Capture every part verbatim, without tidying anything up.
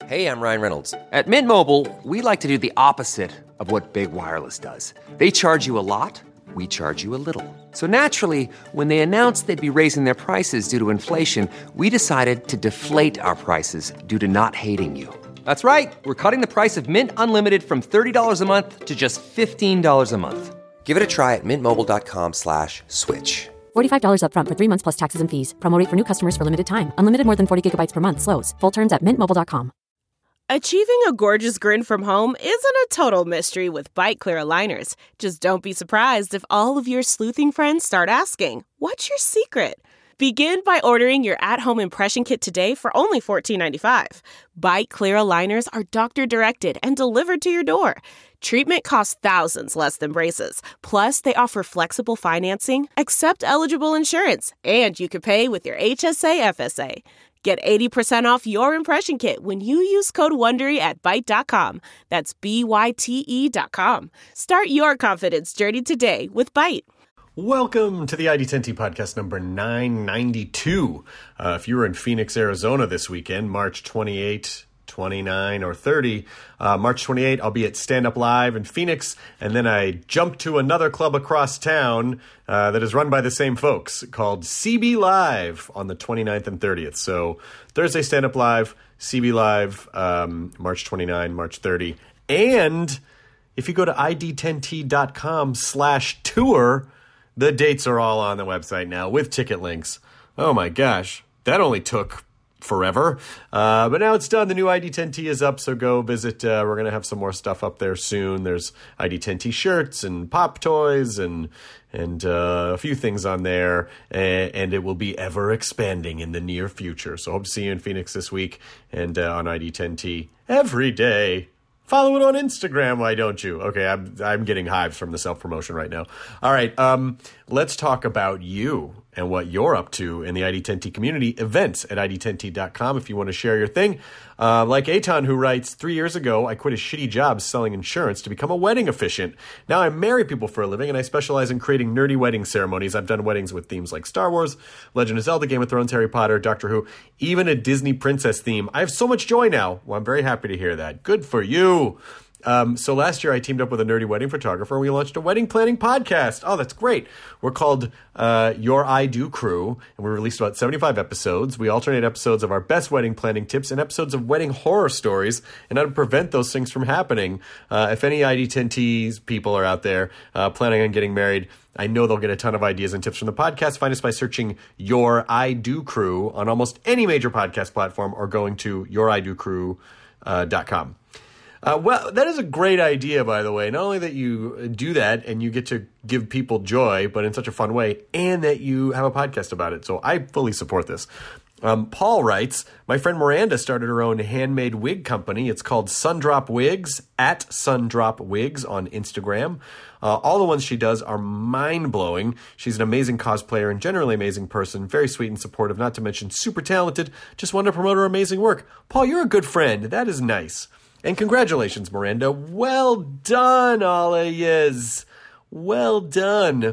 Hey, I'm Ryan Reynolds. At Mint Mobile, we like to do the opposite of what Big Wireless does. They charge you a lot, we charge you a little. So naturally, when they announced they'd be raising their prices due to inflation, we decided to deflate our prices due to not hating you. That's right. We're cutting the price of Mint Unlimited from thirty dollars a month to just fifteen dollars a month. Give it a try at mintmobile.com slash switch. forty-five dollars up front for three months plus taxes and fees. Promo rate for new customers for limited time. Unlimited more than forty gigabytes per month slows. Full terms at mint mobile dot com. Achieving a gorgeous grin from home isn't a total mystery with Byte Clear aligners. Just don't be surprised if all of your sleuthing friends start asking, what's your secret? Begin by ordering your at-home impression kit today for only fourteen ninety-five. Byte Clear aligners are doctor-directed and delivered to your door. Treatment costs thousands less than braces. Plus, they offer flexible financing, accept eligible insurance, and you can pay with your H S A F S A. Get eighty percent off your impression kit when you use code WONDERY at byte dot com. That's B Y T E dot com. Start your confidence journey today with Byte. Welcome to the I D ten T podcast number nine ninety-two. Uh, if you were in Phoenix, Arizona this weekend, March twenty-eighth, twenty-ninth, or thirtieth, uh, March twenty-eighth, I'll be at Stand Up Live in Phoenix, and then I jump to another club across town uh, that is run by the same folks called C B Live on the twenty-ninth and thirtieth. So Thursday, Stand Up Live, C B Live, um, March twenty-ninth, March thirtieth. And if you go to I D ten T dot com slash tour, the dates are all on the website now with ticket links. Oh my gosh, that only took forever. Uh, but now it's done. The new I D ten T is up, so go visit. Uh, we're going to have some more stuff up there soon. There's I D ten T shirts and pop toys and and uh, a few things on there. And, and it will be ever expanding in the near future. So hope to see you in Phoenix this week and uh, on I D ten T every day. Follow it on Instagram, why don't you? Okay, I'm I'm getting hives from the self-promotion right now. All right, um, let's talk about you and what you're up to in the I D ten T community. Events at I D ten T dot com if you want to share your thing. Uh, like Eitan, who writes, three years ago, I quit a shitty job selling insurance to become a wedding officiant. Now I marry people for a living, and I specialize in creating nerdy wedding ceremonies. I've done weddings with themes like Star Wars, Legend of Zelda, Game of Thrones, Harry Potter, Doctor Who, even a Disney princess theme. I have so much joy now. Well, I'm very happy to hear that. Good for you. Um, so last year I teamed up with a nerdy wedding photographer and we launched a wedding planning podcast. Oh, that's great. We're called uh, Your I Do Crew, and we released about seventy-five episodes. We alternate episodes of our best wedding planning tips and episodes of wedding horror stories and how to prevent those things from happening. Uh, if any I D ten T's people are out there uh, planning on getting married, I know they'll get a ton of ideas and tips from the podcast. Find us by searching Your I Do Crew on almost any major podcast platform or going to your I do crew dot com. Uh, well, that is a great idea, by the way. Not only that you do that and you get to give people joy, but in such a fun way, and that you have a podcast about it. So I fully support this. Um, Paul writes, my friend Miranda started her own handmade wig company. It's called Sundrop Wigs, at Sundrop Wigs on Instagram. Uh, all the ones she does are mind-blowing. She's an amazing cosplayer and generally amazing person, very sweet and supportive, not to mention super talented. Just wanted to promote her amazing work. Paul, you're a good friend. That is nice. And congratulations, Miranda. Well done, Olayez. Well done.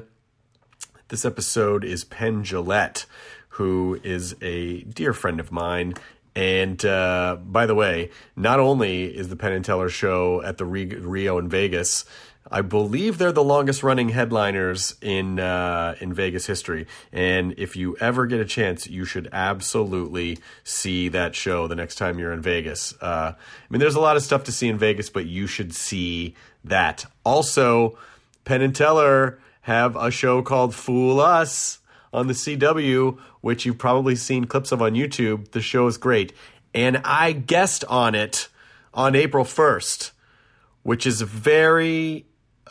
This episode is Penn Jillette, who is a dear friend of mine. And uh, by the way, not only is the Penn and Teller show at the Rio in Vegas, I believe they're the longest running headliners in uh, in Vegas history. And if you ever get a chance, you should absolutely see that show the next time you're in Vegas. Uh, I mean, there's a lot of stuff to see in Vegas, but you should see that. Also, Penn and Teller have a show called Fool Us on the C W, which you've probably seen clips of on YouTube. The show is great. And I guest on it on April first, which is very...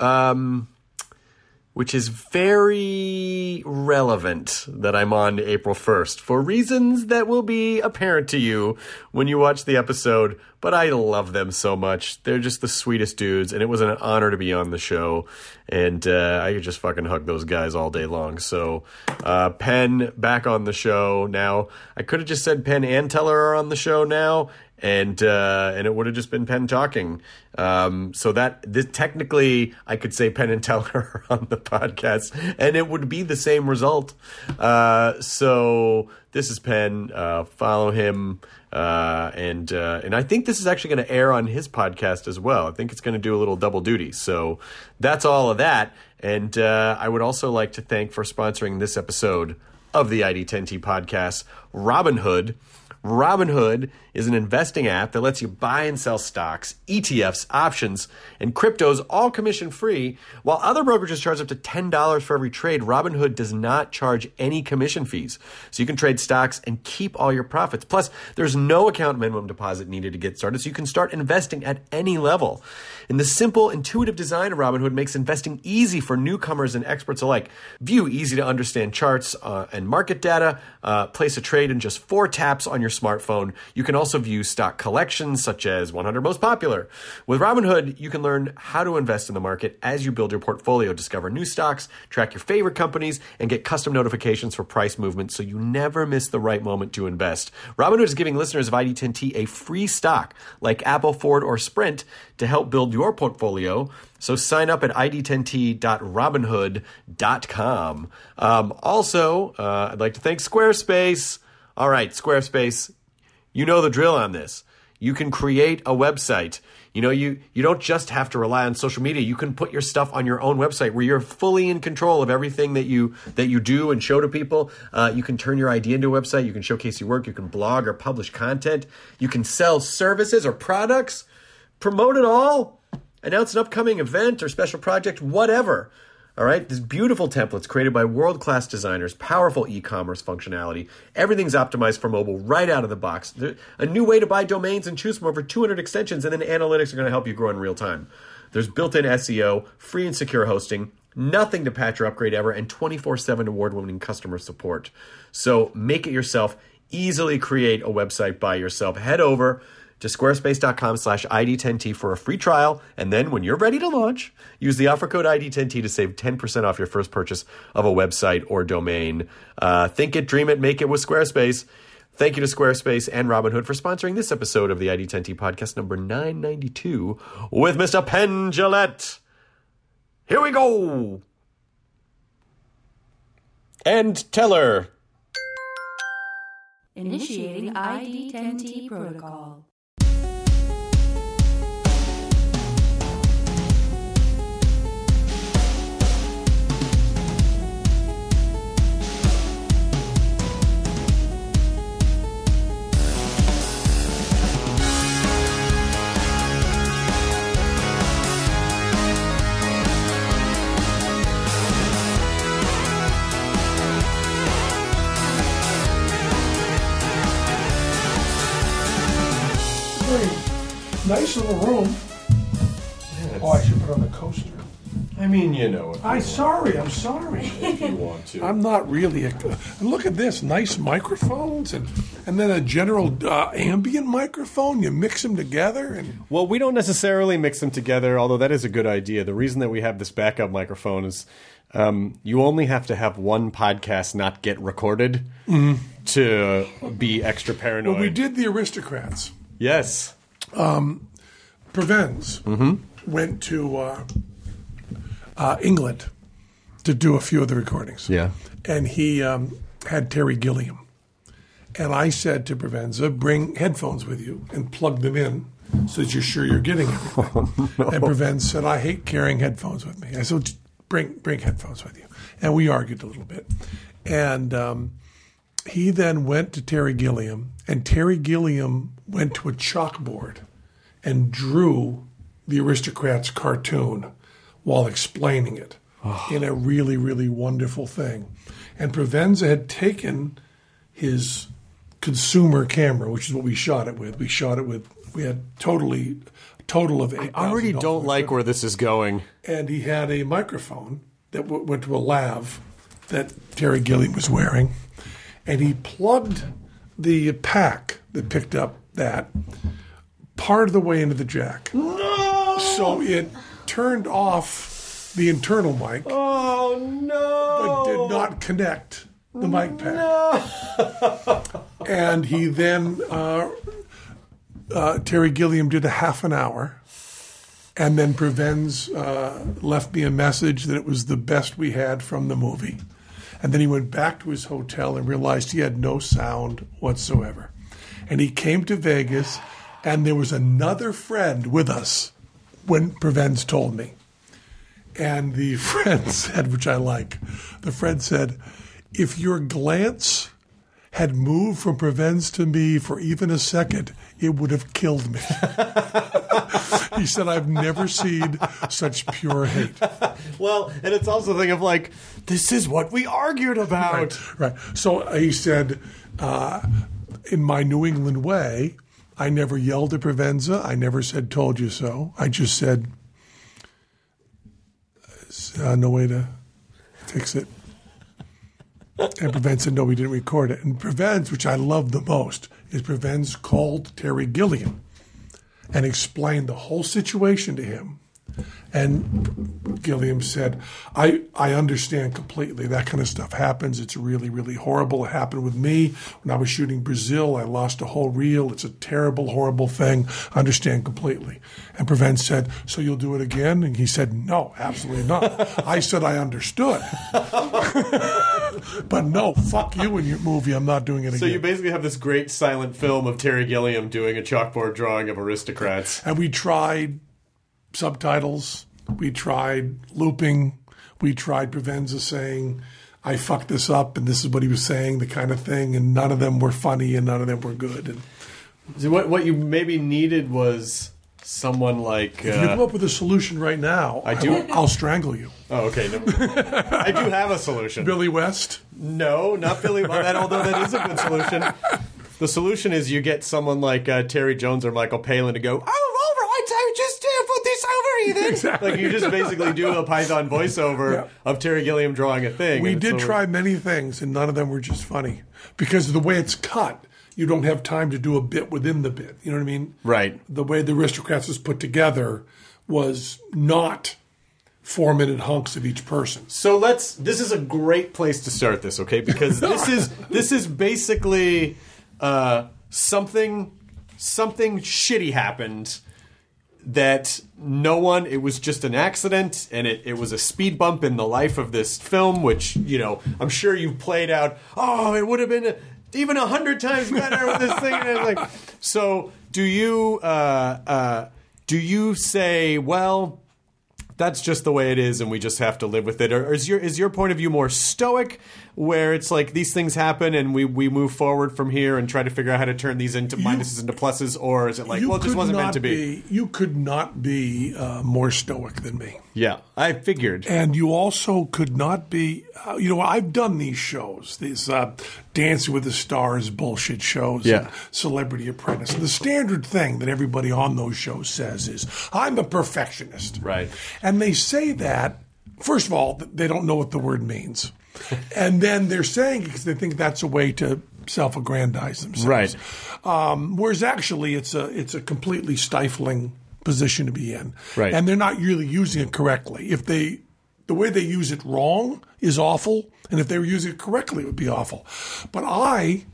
Um, which is very relevant that I'm on April first for reasons that will be apparent to you when you watch the episode. But I love them so much. They're just the sweetest dudes, and it was an honor to be on the show. And uh, I could just fucking hug those guys all day long. So uh, Penn back on the show now. I could have just said Penn and Teller are on the show now, and uh, and it would have just been Penn talking. Um, so that this, technically, I could say Penn and Teller on the podcast, and it would be the same result. Uh, so this is Penn. Uh, follow him, uh, and uh, and I think this is actually going to air on his podcast as well. I think it's going to do a little double duty. So that's all of that. And uh, I would also like to thank for sponsoring this episode of the I D ten T podcast, Robinhood. Robinhood is an investing app that lets you buy and sell stocks, E T Fs, options, and cryptos all commission-free. While other brokerages charge up to ten dollars for every trade, Robinhood does not charge any commission fees. So you can trade stocks and keep all your profits. Plus, there's no account minimum deposit needed to get started, so you can start investing at any level. And the simple, intuitive design of Robinhood makes investing easy for newcomers and experts alike. View easy-to-understand charts uh, and market data. Uh, place a trade in just four taps on your smartphone. You can also view stock collections such as one hundred Most Popular. With Robinhood, you can learn how to invest in the market as you build your portfolio, discover new stocks, track your favorite companies, and get custom notifications for price movement so you never miss the right moment to invest. Robinhood is giving listeners of I D ten T a free stock like Apple, Ford, or Sprint to help build your portfolio. So sign up at I D ten T dot robinhood dot com. Um, also, uh, I'd like to thank Squarespace. All right, Squarespace, you know the drill on this. You can create a website. You know, you, you don't just have to rely on social media. You can put your stuff on your own website where you're fully in control of everything that you that you do and show to people. Uh, you can turn your idea into a website. You can showcase your work. You can blog or publish content. You can sell services or products, promote it all, announce an upcoming event or special project, whatever. All right, these beautiful templates created by world-class designers, powerful e-commerce functionality. Everything's optimized for mobile right out of the box. There, a new way to buy domains and choose from over two hundred extensions, and then analytics are going to help you grow in real time. There's built-in S E O, free and secure hosting, nothing to patch or upgrade ever, and twenty-four seven award-winning customer support. So make it yourself. Easily create a website by yourself. Head over to squarespace.com slash ID10T for a free trial. And then when you're ready to launch, use the offer code I D ten T to save ten percent off your first purchase of a website or domain. Uh, think it, dream it, make it with Squarespace. Thank you to Squarespace and Robinhood for sponsoring this episode of the I D ten T podcast number nine ninety-two with Mister Penn Jillette. Here we go. And Teller. Initiating I D ten T protocol. Nice little room. Yeah, Oh, I should put on the coaster. I mean, you know. I'm sorry, I'm sorry. If you want to. I'm not really a... And look at this, nice microphones and and then a general uh, ambient microphone. You mix them together and... Well, we don't necessarily mix them together, although that is a good idea. The reason that we have this backup microphone is um, you only have to have one podcast not get recorded mm-hmm. to be extra paranoid. Well, we did the Aristocrats. Yes. Um, Prevens mm-hmm. went to uh, uh, England to do a few of the recordings. Yeah. And he um, had Terry Gilliam. And I said to Prevenza, bring headphones with you and plug them in so that you're sure you're getting everything. Oh, no. And Prevenza said, I hate carrying headphones with me. I said, bring bring headphones with you. And we argued a little bit. And um, he then went to Terry Gilliam, and Terry Gilliam went to a chalkboard and drew the Aristocrats cartoon while explaining it oh. in a really, really wonderful thing. And Prevenza had taken his consumer camera, which is what we shot it with. We shot it with, we had totally, total of eight thousand dollars. I already don't like where this is going. And he had a microphone that w- went to a lav that Terry Gilliam was wearing. And he plugged the pack that picked up that part of the way into the jack. No! So it turned off the internal mic. Oh, no! But did not connect the mic pack. No! And he then uh, uh, Terry Gilliam did a half an hour, and then Prevens uh, left me a message that it was the best we had from the movie. And then he went back to his hotel and realized he had no sound whatsoever. And he came to Vegas, and there was another friend with us when Prevens told me. And the friend said, which I like, the friend said, if your glance had moved from Prevens to me for even a second, it would have killed me. He said, I've never seen such pure hate. Well, and it's also a thing of like, this is what we argued about. Right, right. So he said, uh, in my New England way, I never yelled at Provenza. I never said, told you so. I just said, uh, no way to fix it. And Prevens said, no, we didn't record it. And Prevens, which I love the most, is Prevens called Terry Gilliam and explained the whole situation to him. And Gilliam said, I, I understand completely. That kind of stuff happens. It's really, really horrible. It happened with me when I was shooting Brazil. I lost a whole reel. It's a terrible, horrible thing. I understand completely. And Prevens said, so you'll do it again? And he said, no, absolutely not. I said I understood. But no, fuck you and your movie. I'm not doing it again. So you basically have this great silent film of Terry Gilliam doing a chalkboard drawing of aristocrats. And we tried subtitles. We tried looping. We tried Provenza saying, I fucked this up, and this is what he was saying, the kind of thing, and none of them were funny and none of them were good. And so what, what you maybe needed was someone like... Uh, if you come up with a solution right now, I do. I will, I'll strangle you. Oh, okay. No. I do have a solution. Billy West? No, not Billy West, that, although that is a good solution. The solution is you get someone like uh, Terry Jones or Michael Palin to go, oh, I just uh, put this over here then. Exactly. Like you just basically do a Python voiceover yeah. of Terry Gilliam drawing a thing. We did over. try many things, and none of them were just funny. Because of the way it's cut, you don't have time to do a bit within the bit. You know what I mean? Right. The way the Aristocrats was put together was not four-minute hunks of each person. So let's. This is a great place to start this, okay? Because this is this is basically uh, something something shitty happened. That no one, it was just an accident, and it, it was a speed bump in the life of this film, which, you know, I'm sure you've played out, oh, it would have been even a hundred times better with this thing. And like, so do you, uh, uh, do you say, well, that's just the way it is, and we just have to live with it? Or, or is your is your point of view more stoic, where it's like these things happen and we, we move forward from here and try to figure out how to turn these into you, minuses into pluses? Or is it like, well, it just wasn't meant to be? be? You could not be uh, more stoic than me. Yeah, I figured. And you also could not be, uh, you know, I've done these shows, these uh, Dancing with the Stars bullshit shows, yeah. and Celebrity Apprentice. And the standard thing that everybody on those shows says is, I'm a perfectionist. Right. And they say that, first of all, they don't know what the word means. And then they're saying it because they think that's a way to self-aggrandize themselves. Right. Um, whereas actually it's a it's a completely stifling position to be in. Right. And they're not really using it correctly. If they the way they use it wrong is awful, and if they were using it correctly, it would be awful. But I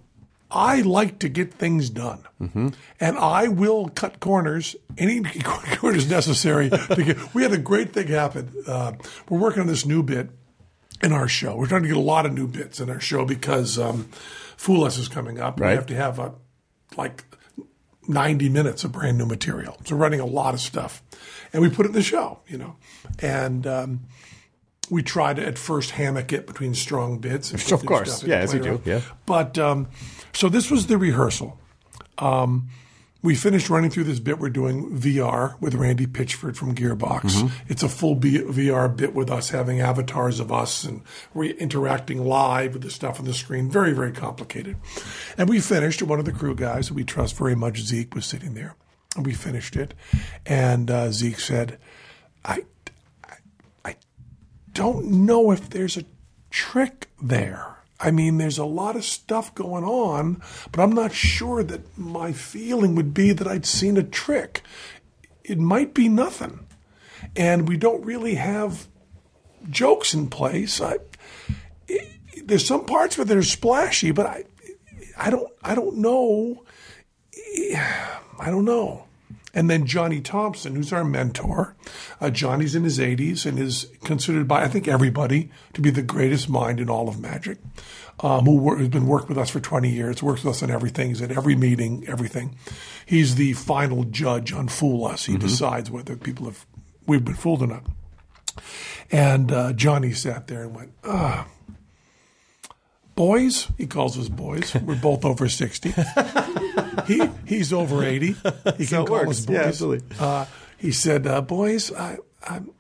I like to get things done. Mm-hmm. And I will cut corners, any corners necessary to get. We had a great thing happen. Uh, we're working on this new bit in our show. We're trying to get a lot of new bits in our show because um, Fool Us is coming up. Right. We have to have a, like ninety minutes of brand new material. So we're running a lot of stuff. And we put it in the show, you know. And um, we try to at first hammock it between strong bits. And of course. Yeah, as you do. Yeah. But um, so this was the rehearsal. Um We finished running through this bit we're doing V R with Randy Pitchford from Gearbox. Mm-hmm. It's a full B- V R bit with us having avatars of us and we're interacting live with the stuff on the screen. Very, very complicated. And we finished, one of the crew guys that we trust very much, Zeke, was sitting there. And we finished it. And uh, Zeke said, I, I, I don't know if there's a trick there. I mean, there's a lot of stuff going on, but I'm not sure that my feeling would be that I'd seen a trick. It might be nothing. And we don't really have jokes in place. I, it, there's some parts where they're splashy, but I, I don't, I don't know I don't know. And then Johnny Thompson, who's our mentor. Uh, Johnny's in his eighties and is considered by, I think, everybody to be the greatest mind in all of magic, um, who wor- has been working with us for twenty years, works with us on everything. He's at every meeting, everything. He's the final judge on Fool Us. He mm-hmm. decides whether people have, we've been fooled or not. And uh, Johnny sat there and went, ah, boys, he calls us boys. We're both over sixty. he He's over eighty. He so can call works. us boys. Yeah, absolutely. Uh, he said, uh, boys, I, I'm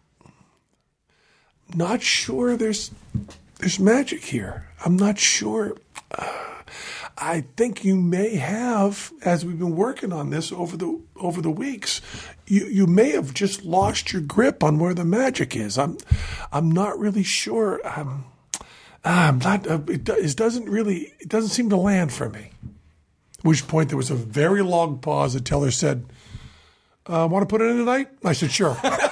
not sure there's there's magic here. I'm not sure. Uh, I think you may have, as we've been working on this over the over the weeks, you, you may have just lost your grip on where the magic is. I'm I'm not really sure. I'm, I'm not. Uh, it, it doesn't really. It doesn't seem to land for me. At which point there was a very long pause. The teller said, uh, "Want to put it in tonight?" I said, "Sure."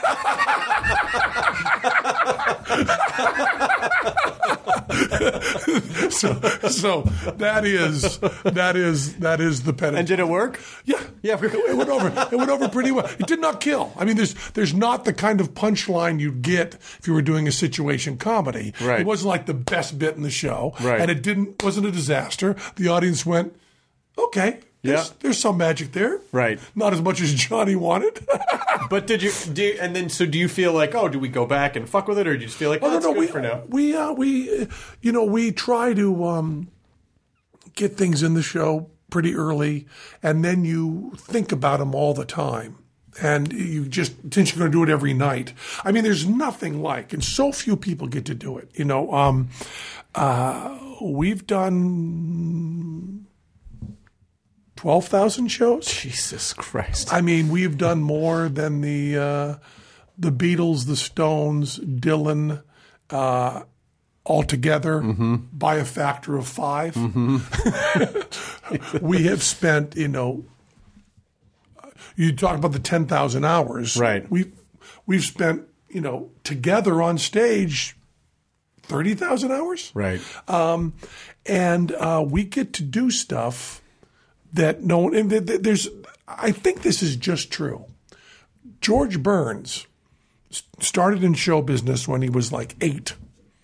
so, so that is that is that is the penalty. And did it work? Yeah, yeah. It went over. It went over pretty well. It did not kill. I mean, there's there's not the kind of punchline you'd get if you were doing a situation comedy. Right. It wasn't like the best bit in the show. Right. And it didn't wasn't a disaster. The audience went, okay. There's, Yeah. there's some magic there. Right. Not as much as Johnny wanted. But did you, do you, and then, so do you feel like, oh, do we go back and fuck with it, or do you just feel like, oh, Oh, no, that's no, good we, for now? We, uh, we, uh, you know, we try to um, get things in the show pretty early, and then you think about them all the time. And you just, since you're going to do it every night. I mean, there's nothing like, and so few people get to do it. You know, um, uh, we've done twelve thousand shows. Jesus Christ. I mean, we've done more than the uh, the Beatles, the Stones, Dylan, uh, all together mm-hmm. by a factor of five. Mm-hmm. We have spent, you know, you talk about the ten thousand hours. Right. We've, we've spent, you know, together on stage thirty thousand hours. Right. Um, and uh, we get to do stuff that no one, and there's, I think this is just true. George Burns started in show business when he was like eight.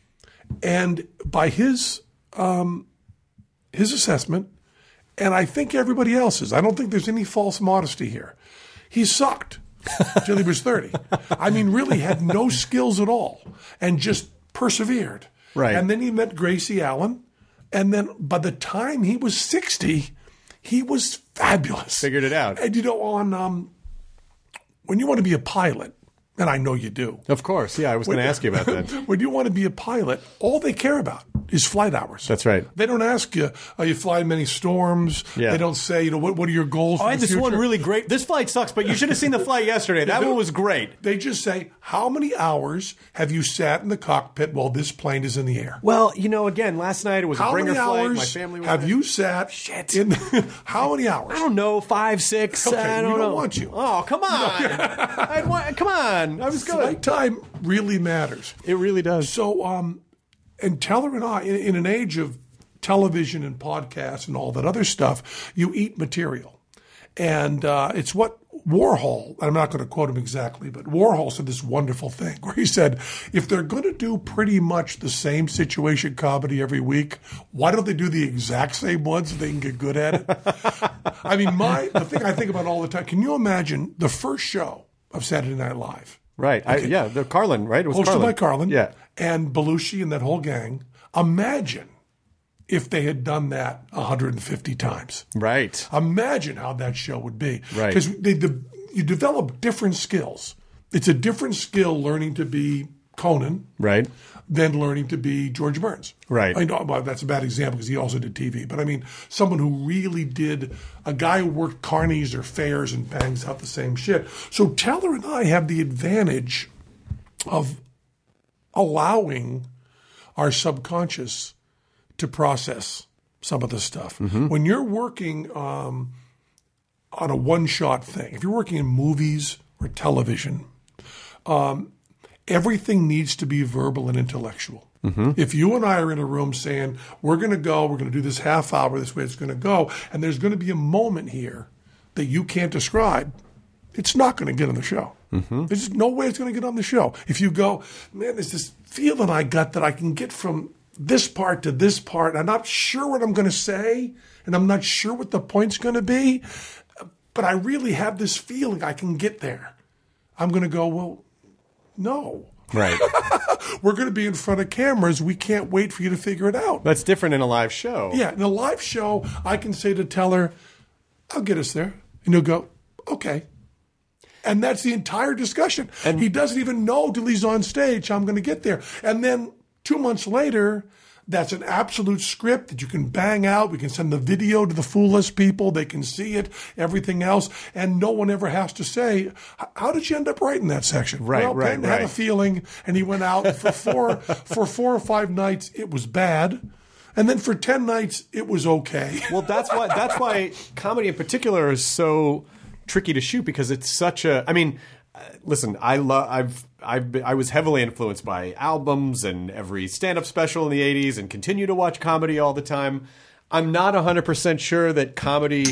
And by his, um, his assessment, and I think everybody else's, I don't think there's any false modesty here. He sucked till he was thirty. I mean, really had no skills at all and just persevered. Right. And then he met Gracie Allen. And then by the time he was sixty, he was fabulous. Figured it out. And you know, on um, when you want to be a pilot, and I know you do. Of course, yeah. I was going to ask you about that. When you want to be a pilot, all they care about is flight hours. That's right. They don't ask you, are you flying many storms? Yeah. They don't say, you know, what what are your goals Oh, for I had the this future? one really great. This flight sucks, but you should have seen the flight yesterday. That they- one was great. They just say, how many hours have you sat in the cockpit while this plane is in the air? Well, you know, again, last night it was How a bringer many flight. hours My family was have there. you sat Shit. in? How many hours? I don't know, five, six. Okay, I we don't don't know. want you. Oh, come on. I'd want, come on. I was Flight good. time really matters. It really does. So, um, and Teller and I, in, in an age of television and podcasts and all that other stuff, you eat material. And uh, it's what Warhol, I'm not going to quote him exactly, but Warhol said this wonderful thing where he said, if they're going to do pretty much the same situation comedy every week, why don't they do the exact same ones so they can get good at it? I mean, my the thing I think about all the time, can you imagine the first show of Saturday Night Live? Right. I, yeah, the Carlin, right? It was Hosted Carlin. by Carlin. Yeah. And Belushi and that whole gang. Imagine if they had done that one hundred fifty times. Right. Imagine how that show would be. Right. Because they, the, you develop different skills. It's a different skill learning to be Conan Right. than learning to be George Burns. Right. I know, well, that's a bad example because he also did T V. But I mean, someone who really did, a guy who worked carnies or fairs and bangs out the same shit. So Teller and I have the advantage of allowing our subconscious to process some of the stuff. Mm-hmm. When you're working um, on a one-shot thing, if you're working in movies or television, um, everything needs to be verbal and intellectual. Mm-hmm. If you and I are in a room saying, we're going to go, we're going to do this half hour, this way it's going to go, and there's going to be a moment here that you can't describe, it's not going to get on the show. Mm-hmm. There's just no way it's going to get on the show. If you go, man, there's this feeling I got that I can get from this part to this part, and I'm not sure what I'm going to say, and I'm not sure what the point's going to be, but I really have this feeling I can get there. I'm going to go, well, no. Right. We're going to be in front of cameras. We can't wait for you to figure it out. That's different in a live show. Yeah, in a live show, I can say to Teller, I'll get us there. And he'll go, okay. And that's the entire discussion. And he doesn't even know till he's on stage how I'm going to get there. And then two months later, that's an absolute script that you can bang out. We can send the video to the Fool-less people. They can see it, everything else. And no one ever has to say, how did you end up writing that section? Right, well, right, Penn right. had a feeling, and he went out for four, for four or five nights. It was bad. And then for ten nights, it was okay. Well, that's why that's why comedy in particular is so tricky to shoot, because it's such a. I mean, uh, listen, I love. I've I've been, I was heavily influenced by albums and every stand-up special in the eighties, and continue to watch comedy all the time. I'm not one hundred percent sure that comedy.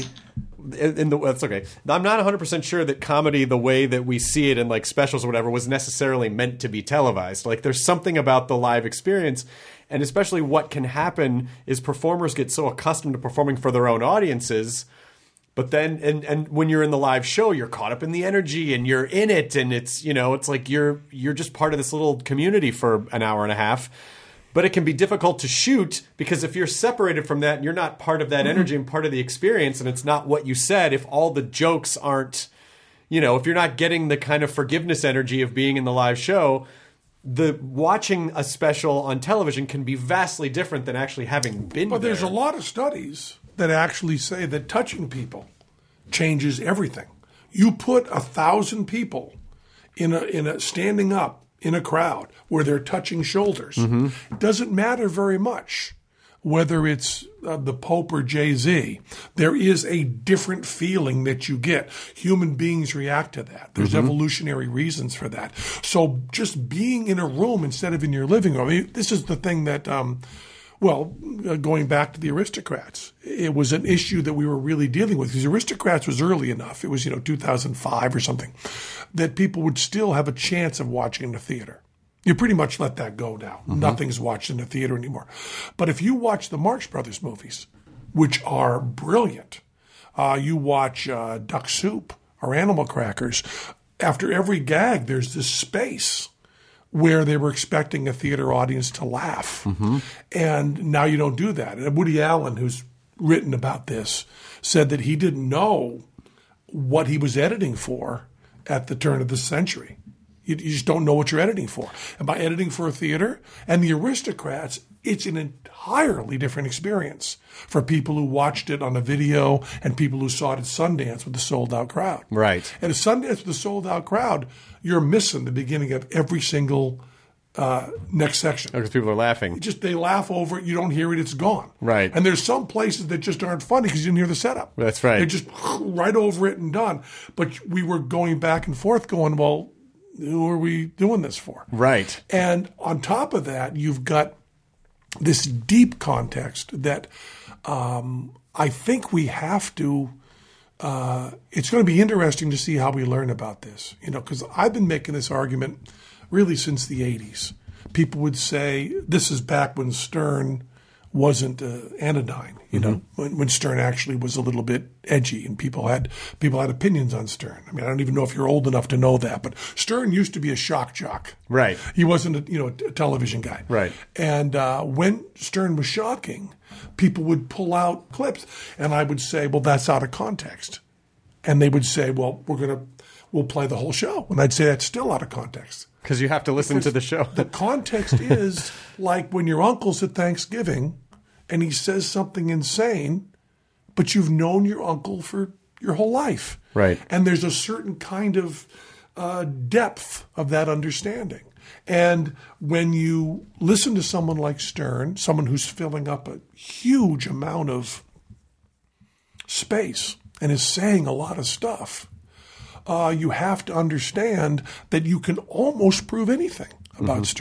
In the that's okay. I'm not one hundred percent sure that comedy, the way that we see it in like specials or whatever, was necessarily meant to be televised. Like, there's something about the live experience. And especially what can happen is performers get so accustomed to performing for their own audiences. But then, and, and when you're in the live show, you're caught up in the energy and you're in it. And it's, you know, it's like you're you're just part of this little community for an hour and a half. But it can be difficult to shoot, because if you're separated from that and you're not part of that mm-hmm. energy and part of the experience, and it's not what you said, if all the jokes aren't, you know, if you're not getting the kind of forgiveness energy of being in the live show, the watching a special on television can be vastly different than actually having been But there. there's a lot of studies that actually say that touching people changes everything. You put a thousand people in a in a standing up in a crowd where they're touching shoulders. Mm-hmm. It doesn't matter very much whether it's uh, the Pope or Jay-Z. There is a different feeling that you get. Human beings react to that. There's mm-hmm. evolutionary reasons for that. So just being in a room instead of in your living room, I mean, this is the thing that, um, well, uh, going back to the Aristocrats, it was an issue that we were really dealing with, because Aristocrats was early enough. It was, you know, two thousand five or something, that people would still have a chance of watching in the theater. You pretty much let that go now. Mm-hmm. Nothing's watched in the theater anymore. But if you watch the Marx Brothers movies, which are brilliant, uh, you watch uh, Duck Soup or Animal Crackers, after every gag, there's this space where they were expecting a theater audience to laugh. Mm-hmm. And now you don't do that. And Woody Allen, who's written about this, said that he didn't know what he was editing for at the turn of the century. You, you just don't know what you're editing for. And by editing for a theater and the Aristocrats, it's an entirely different experience for people who watched it on a video and people who saw it at Sundance with a sold-out crowd. Right. And at Sundance with a sold-out crowd, you're missing the beginning of every single uh, next section. Because people are laughing. It just they laugh over it. You don't hear it. It's gone. Right. And there's some places that just aren't funny because you didn't hear the setup. That's right. They're just right over it and done. But we were going back and forth going, well, who are we doing this for? Right. And on top of that, you've got this deep context that um, I think we have to, uh, it's going to be interesting to see how we learn about this. You know, because I've been making this argument really since the eighties. People would say, this is back when Stern wasn't uh, anodyne, you mm-hmm. know, when, when Stern actually was a little bit edgy and people had people had opinions on Stern. I mean, I don't even know if you're old enough to know that, but Stern used to be a shock jock. Right. He wasn't a, you know, a television guy. Right. And uh, when Stern was shocking, people would pull out clips and I would say, well, that's out of context. And they would say, well, we're going to, we'll play the whole show. And I'd say that's still out of context. Because you have to listen because to the show. The context is like when your uncle's at Thanksgiving and he says something insane, but you've known your uncle for your whole life. Right. And there's a certain kind of uh, depth of that understanding. And when you listen to someone like Stern, someone who's filling up a huge amount of space and is saying a lot of stuff, Uh, you have to understand that you can almost prove anything about mm-hmm. Stern.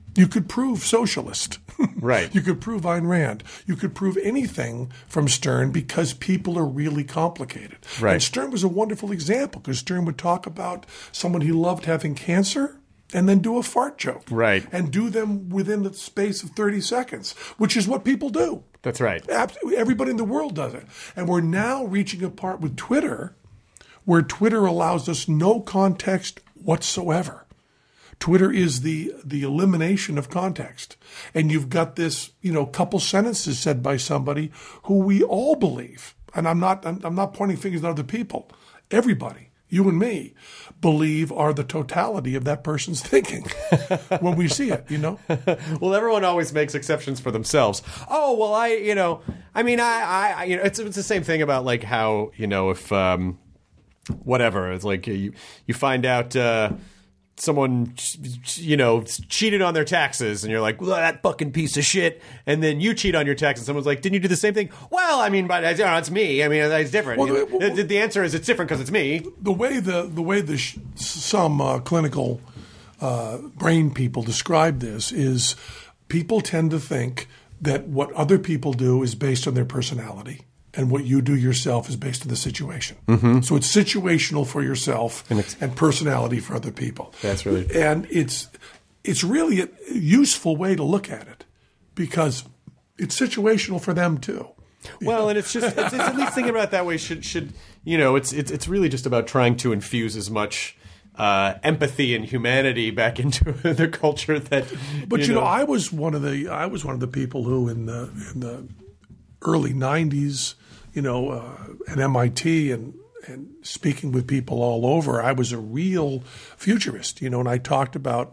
You could prove socialist. Right. You could prove Ayn Rand. You could prove anything from Stern because people are really complicated. Right. And Stern was a wonderful example because Stern would talk about someone he loved having cancer and then do a fart joke. Right. And do them within the space of thirty seconds, which is what people do. That's right. Absolutely. Everybody in the world does it. And we're now reaching a part with Twitter where Twitter allows us no context whatsoever. Twitter is the the elimination of context. And you've got this, you know, couple sentences said by somebody who we all believe. And I'm not I'm, I'm not pointing fingers at other people. Everybody, you and me, believe are the totality of that person's thinking when we see it, you know? Well, everyone always makes exceptions for themselves. Oh, well, I, you know, I mean, I, I you know, it's, it's the same thing about like how, you know, if, um, whatever, it's like you, you find out, uh, someone, you know, cheated on their taxes and you're like, well, that fucking piece of shit. And then you cheat on your taxes. Someone's like, didn't you do the same thing? Well, I mean, but you know, it's me. I mean, it's different. Well, You know, well, the, the answer is it's different because it's me. The way the the way the sh- some uh, clinical uh, brain people describe this is people tend to think that what other people do is based on their personality, and what you do yourself is based on the situation. Mm-hmm. So it's situational for yourself and, and personality for other people. That's really and it's it's really a useful way to look at it because it's situational for them too. Well, and it's just it's, it's at least thinking about it that way should should you know it's it's it's really just about trying to infuse as much uh, empathy and humanity back into the culture that. But you, you know, know, I was one of the I was one of the people who in the in the early nineties, you know, uh, at M I T and and speaking with people all over, I was a real futurist, you know, and I talked about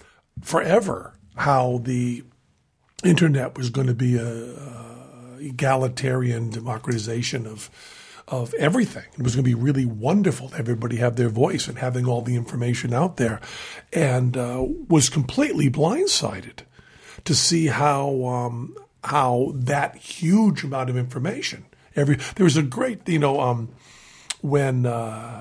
forever how the internet was going to be a, a egalitarian democratization of of everything. It was going to be really wonderful to everybody have their voice and having all the information out there, and uh, was completely blindsided to see how um, how that huge amount of information. Every there was a great, you know, um, when uh,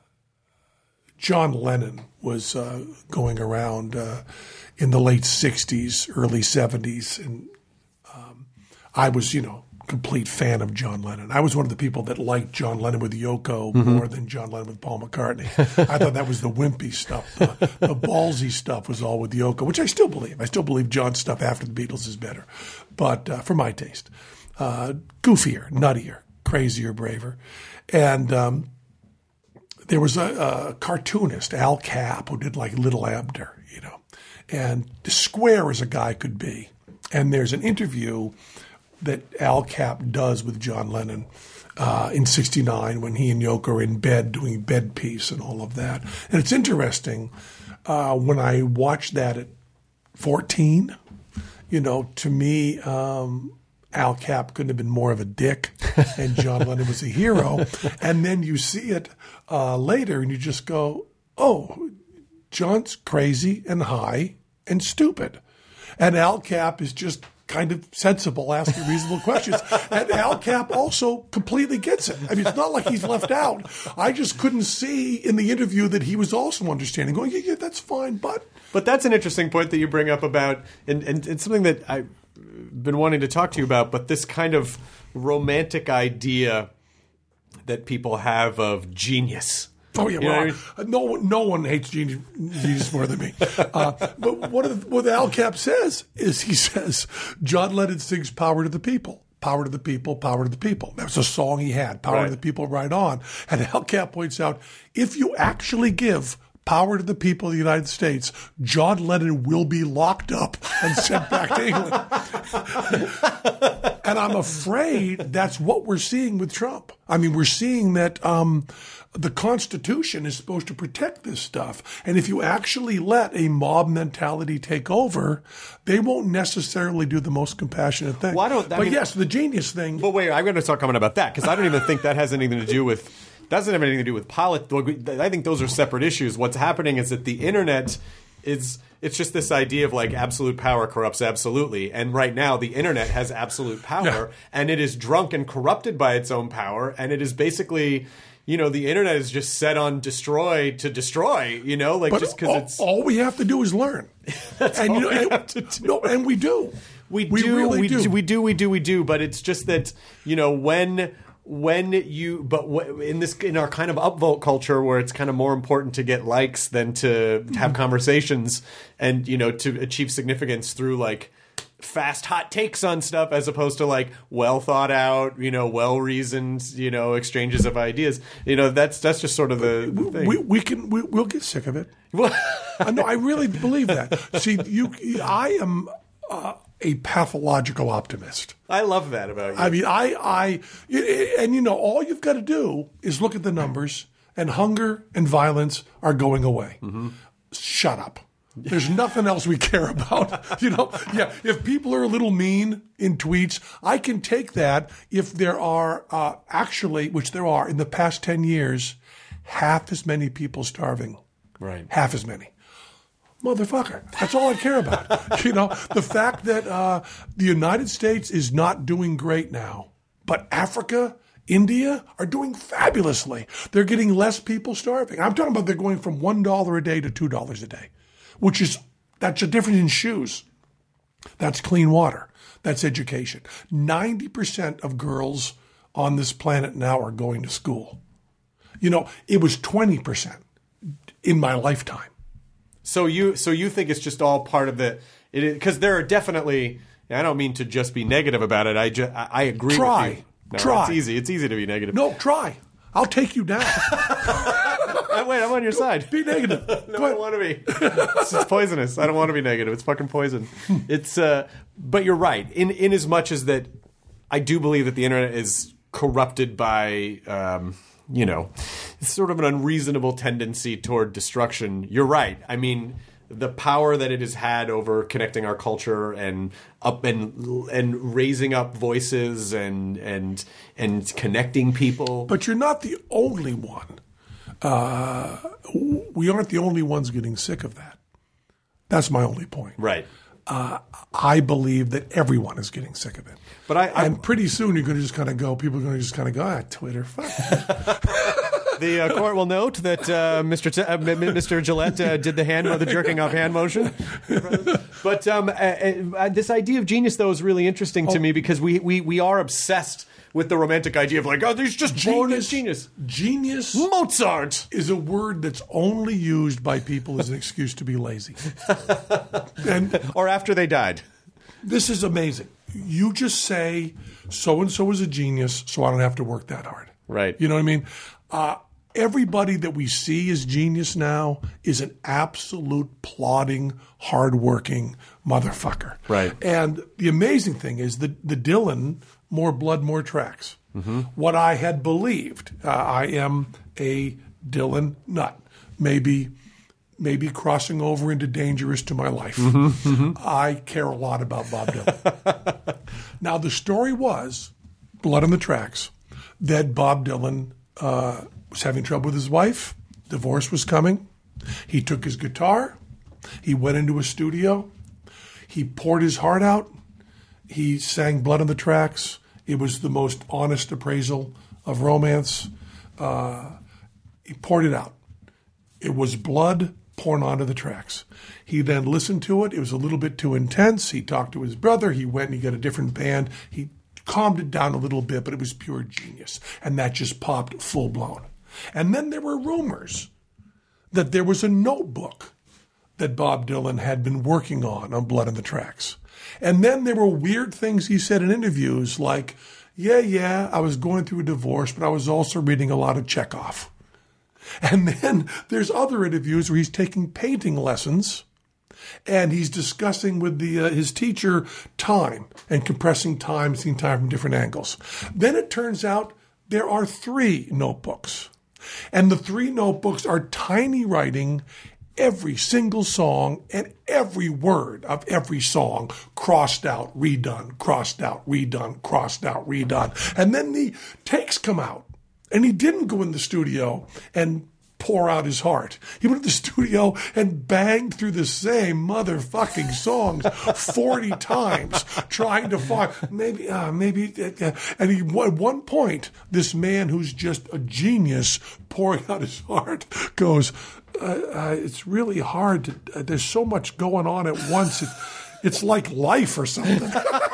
John Lennon was uh, going around uh, in the late sixties, early seventies, and um, I was, you know, complete fan of John Lennon. I was one of the people that liked John Lennon with Yoko mm-hmm. more than John Lennon with Paul McCartney. I thought that was the wimpy stuff. The, the ballsy stuff was all with Yoko, which I still believe. I still believe John's stuff after the Beatles is better, but uh, for my taste. Uh, goofier, nuttier, crazier, braver. And um, there was a, a cartoonist, Al Capp, who did like Little Abner, you know, and square as a guy could be. And there's an interview that Al Capp does with John Lennon uh, in sixty-nine when he and Yoko are in bed doing bed peace and all of that. And it's interesting uh, when I watched that at fourteen, you know, to me, um, Al Capp couldn't have been more of a dick, and John Lennon was a hero. And then you see it uh, later, and you just go, "Oh, John's crazy and high and stupid," and Al Capp is just kind of sensible, asking reasonable questions. And Al Capp also completely gets it. I mean, it's not like he's left out. I just couldn't see in the interview that he was also understanding, going, "Yeah, yeah, that's fine, but." But that's an interesting point that you bring up about, and, and it's something that I. been wanting to talk to you about, but this kind of romantic idea that people have of genius. Oh yeah, you well, know what I mean? no one, no one hates genius, genius more than me. Uh, but what, the, what Al Capp says is he says John Lennon sings "Power to the People." Power to the people, power to the people. That was a song he had, Power right. to the People, right on. And Al Capp points out, if you actually give power to the people of the United States, John Lennon will be locked up and sent back to England. And I'm afraid that's what we're seeing with Trump. I mean, we're seeing that um, the Constitution is supposed to protect this stuff. And if you actually let a mob mentality take over, they won't necessarily do the most compassionate thing. Well, I don't, I but mean, yes, the genius thing. But wait, I'm going to start coming about that because I don't even think that has anything to do with doesn't have anything to do with politics. I think those are separate issues. What's happening is that the internet is it's just this idea of like absolute power corrupts absolutely. And right now the internet has absolute power yeah. and it is drunk and corrupted by its own power. And it is basically, you know, the internet is just set on destroy to destroy, you know, like but just because all, it's... all we have to do is learn. That's and, all you know, we and, have to do. No, and we do. We, we do, really we do. do, we do, we do, we do, but it's just that, you know, when... When you, but w- in this, in our kind of upvote culture where it's kind of more important to get likes than to have conversations and, you know, to achieve significance through like fast, hot takes on stuff as opposed to like well thought out, you know, well reasoned, you know, exchanges of ideas. You know, that's that's just sort of the, the thing. We, we can, we, we'll get sick of it. I know, I really believe that. See, you, I am uh, a pathological optimist. I love that about you. I mean, I, I, and you know, all you've got to do is look at the numbers, and hunger and violence are going away. Mm-hmm. Shut up. There's nothing else we care about. You know, yeah, if people are a little mean in tweets, I can take that if there are uh, actually, which there are in the past ten years, half as many people starving. Right. Half as many. Motherfucker. That's all I care about. You know, the fact that uh, the United States is not doing great now, but Africa, India are doing fabulously. They're getting less people starving. I'm talking about they're going from one dollar a day to two dollars a day, which is, that's a difference in shoes. That's clean water. That's education. ninety percent of girls on this planet now are going to school. You know, it was twenty percent in my lifetime. So you so you think it's just all part of the it because there are definitely I don't mean to just be negative about it. I just, I agree try. with you. No, try. It's easy. It's easy to be negative. No, try. I'll take you down. Wait, I'm on your side. Be negative. No, I don't want to be. It's, it's poisonous. I don't want to be negative. It's fucking poison. It's uh but you're right. In in as much as that I do believe that the internet is corrupted by um you know, it's sort of an unreasonable tendency toward destruction. You're right. I mean, the power that it has had over connecting our culture and up and and raising up voices and and and connecting people. But you're not the only one. Uh, we aren't the only ones getting sick of that. That's my only point. Right. Uh, I believe that everyone is getting sick of it. But I, I and pretty soon you're going to just kind of go, people are going to just kind of go, ah, Twitter, fuck. The uh, court will note that uh, Mister T- uh, Mister Gillette uh, did the hand, the jerking off hand motion. But um, uh, uh, this idea of genius, though, is really interesting to oh. me because we, we, we are obsessed with the romantic idea of like, oh, there's just genius. Genius. Genius. Mozart is a word that's only used by people as an excuse to be lazy. and Or after they died. This is amazing. You just say, so-and-so is a genius, so I don't have to work that hard. Right. You know what I mean? Uh, everybody that we see as genius now is an absolute plodding, hardworking motherfucker. Right. And the amazing thing is that the Dylan, more blood, more tracks. Mm-hmm. What I had believed, uh, I am a Dylan nut. Maybe... maybe crossing over into dangerous to my life. Mm-hmm, mm-hmm. I care a lot about Bob Dylan. Now, the story was, blood on the tracks, that Bob Dylan uh, was having trouble with his wife. Divorce was coming. He took his guitar. He went into a studio. He poured his heart out. He sang Blood on the Tracks. It was the most honest appraisal of romance. Uh, he poured it out. It was blood pouring onto the tracks. He then listened to it. It was a little bit too intense. He talked to his brother. He went and he got a different band. He calmed it down a little bit, but it was pure genius. And that just popped full blown. And then there were rumors that there was a notebook that Bob Dylan had been working on on Blood on the Tracks. And then there were weird things he said in interviews like, yeah, yeah, I was going through a divorce, but I was also reading a lot of Chekhov. And then there's other interviews where he's taking painting lessons and he's discussing with the uh, his teacher time and compressing time, seeing time from different angles. Then it turns out there are three notebooks. And the three notebooks are tiny writing every single song and every word of every song crossed out, redone, crossed out, redone, crossed out, redone. And then the takes come out. And he didn't go in the studio and pour out his heart. He went to the studio and banged through the same motherfucking songs forty times, trying to find maybe, uh, maybe, uh, and he at one point, this man who's just a genius pouring out his heart goes, uh, uh, "It's really hard to. Uh, there's so much going on at once. It, it's like life or something."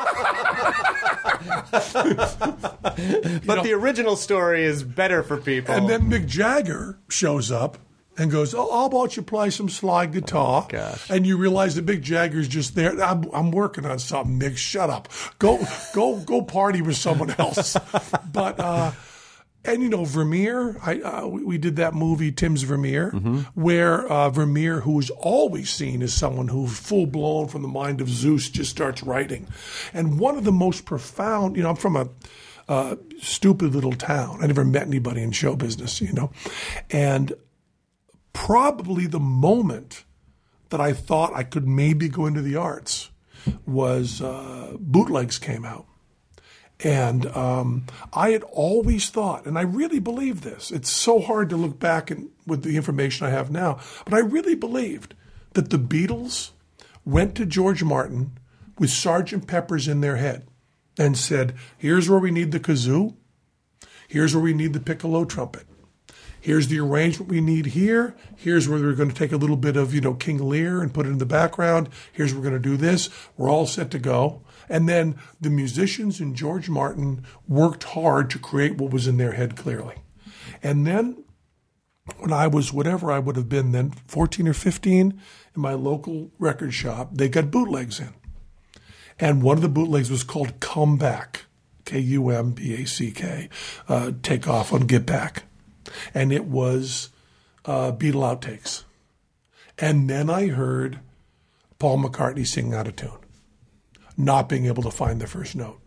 But know, the original story is better for people. And then Mick Jagger shows up and goes, "Oh, how about you play some slide guitar?" Gosh. And you realize that Mick Jagger's just there. I'm, I'm working on something, Mick. Shut up. Go, go, go party with someone else. But uh, and you know Vermeer. I uh, we, we did that movie Tim's Vermeer, mm-hmm. where uh, Vermeer, who is always seen as someone who full blown from the mind of Zeus, just starts writing. And one of the most profound. You know, I'm from a uh, stupid little town. I never met anybody in show business. You know, and probably the moment that I thought I could maybe go into the arts was uh, Bootlegs came out. And um, I had always thought, and I really believe this, it's so hard to look back and, with the information I have now, but I really believed that the Beatles went to George Martin with Sergeant Pepper's in their head and said, here's where we need the kazoo, here's where we need the piccolo trumpet. Here's the arrangement we need here. Here's where we're going to take a little bit of, you know, King Lear and put it in the background. Here's where we're going to do this. We're all set to go. And then the musicians and George Martin worked hard to create what was in their head clearly. And then when I was whatever I would have been then, fourteen or fifteen, in my local record shop, they got bootlegs in. And one of the bootlegs was called Come Back, K U M B A C K, uh, Take Off on Get Back. And it was uh, Beatle outtakes. And then I heard Paul McCartney singing out of tune, not being able to find the first note.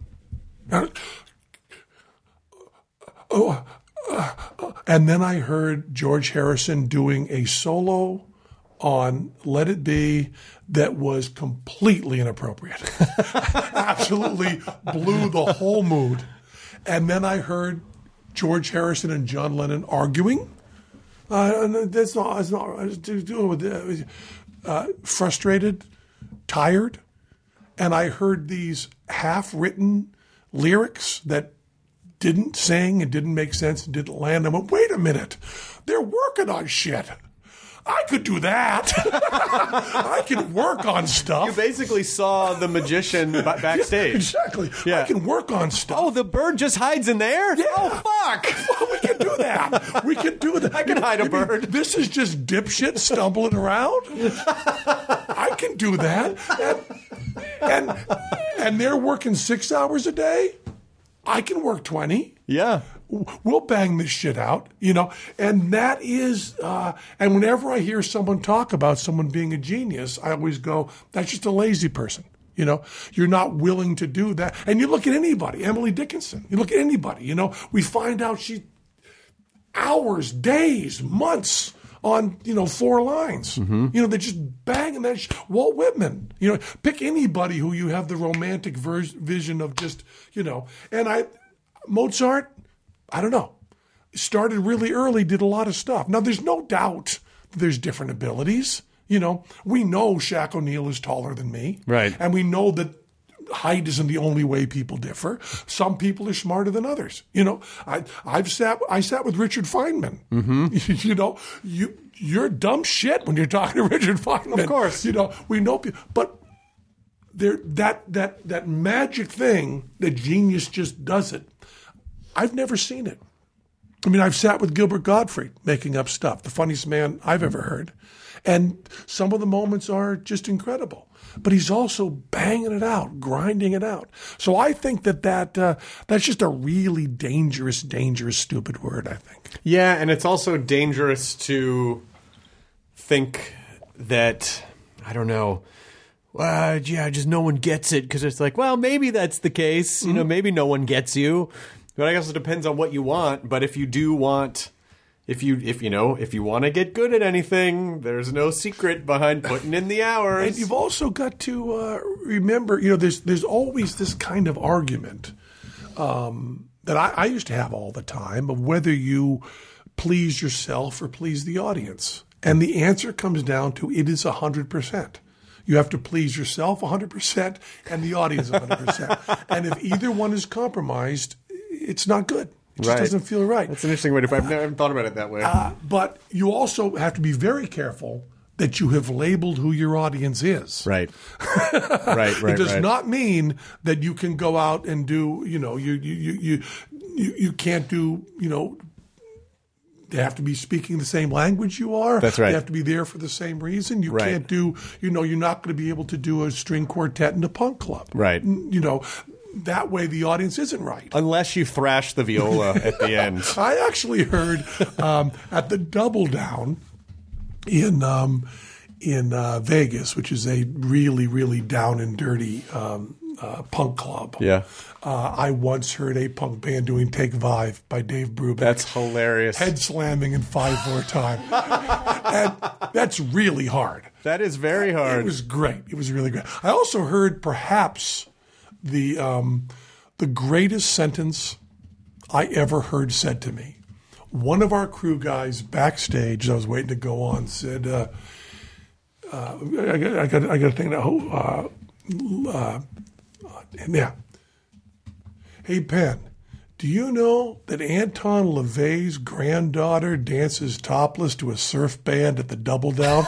Oh, uh, uh, and then I heard George Harrison doing a solo on Let It Be that was completely inappropriate. Absolutely blew the whole mood. And then I heard George Harrison and John Lennon arguing. Uh, that's not, that's not dealing with uh, frustrated, tired, and I heard these half-written lyrics that didn't sing and didn't make sense and didn't land. I went, wait a minute, they're working on shit. I could do that. I can work on stuff. You basically saw the magician b- backstage. Yeah, exactly. Yeah. I can work on stuff. Oh, the bird just hides in there? Yeah. Oh, fuck. Well, we can do that. We can do that. I can hide a I mean, bird. This is just dipshit stumbling around. I can do that. And, and, and they're working six hours a day. I can work twenty. Yeah. We'll bang this shit out, you know, and that is, uh, and whenever I hear someone talk about someone being a genius, I always go, that's just a lazy person, you know, you're not willing to do that. And you look at anybody, Emily Dickinson, you look at anybody, you know, we find out she, hours, days, months on, you know, four lines, mm-hmm. you know, they're just banging that shit. Walt Whitman, you know, pick anybody who you have the romantic ver- vision of just, you know, and I, Mozart, I don't know. Started really early, did a lot of stuff. Now, there's no doubt there's different abilities. You know, we know Shaq O'Neal is taller than me. Right. And we know that height isn't the only way people differ. Some people are smarter than others. You know, I, I've sat, I sat with Richard Feynman. Mm-hmm. You know, you, you're dumb shit when you're talking to Richard Feynman. Of course. You know, we know people, but there, that, that, that magic thing that genius just does it. I've never seen it. I mean, I've sat with Gilbert Gottfried making up stuff, the funniest man I've ever heard. And some of the moments are just incredible. But he's also banging it out, grinding it out. So I think that, that uh, that's just a really dangerous, dangerous, stupid word, I think. Yeah, and it's also dangerous to think that, I don't know, uh, yeah, just no one gets it. Because it's like, well, maybe that's the case. Mm-hmm. You know, maybe no one gets you. But I guess it depends on what you want. But if you do want, if you if you know, if you want to get good at anything, there's no secret behind putting in the hours. And you've also got to uh, remember, you know, there's there's always this kind of argument um, that I, I used to have all the time of whether you please yourself or please the audience? And the answer comes down to it is one hundred percent. You have to please yourself one hundred percent and the audience one hundred percent. And if either one is compromised, it's not good. It just Right. doesn't feel right. That's an interesting way to put it. I've never thought about it that way. Uh, but you also have to be very careful that you have labeled who your audience is. right. right, right, It does right. not mean that you can go out and do, you know, you you you you you, you can't do, you know, they have to be speaking the same language you are. That's right. They have to be there for the same reason. You Right. can't do, you know, you're not going to be able to do a string quartet in a punk club. Right. You know, that way the audience isn't right. Unless you thrash the viola at the end. I actually heard um, at the Double Down in um, in uh, Vegas, which is a really, really down and dirty um, uh, punk club. Yeah. Uh, I once heard a punk band doing Take Five by Dave Brubeck. That's hilarious. Head slamming in five four time. And that's really hard. That is very hard. It was great. It was really great. I also heard perhaps the um, the greatest sentence I ever heard said to me. One of our crew guys backstage, I was waiting to go on, said, uh, uh, I, got, I, got, I got to think now. Uh, uh, yeah. Hey, Penn, do you know that Anton LaVey's granddaughter dances topless to a surf band at the Double Down?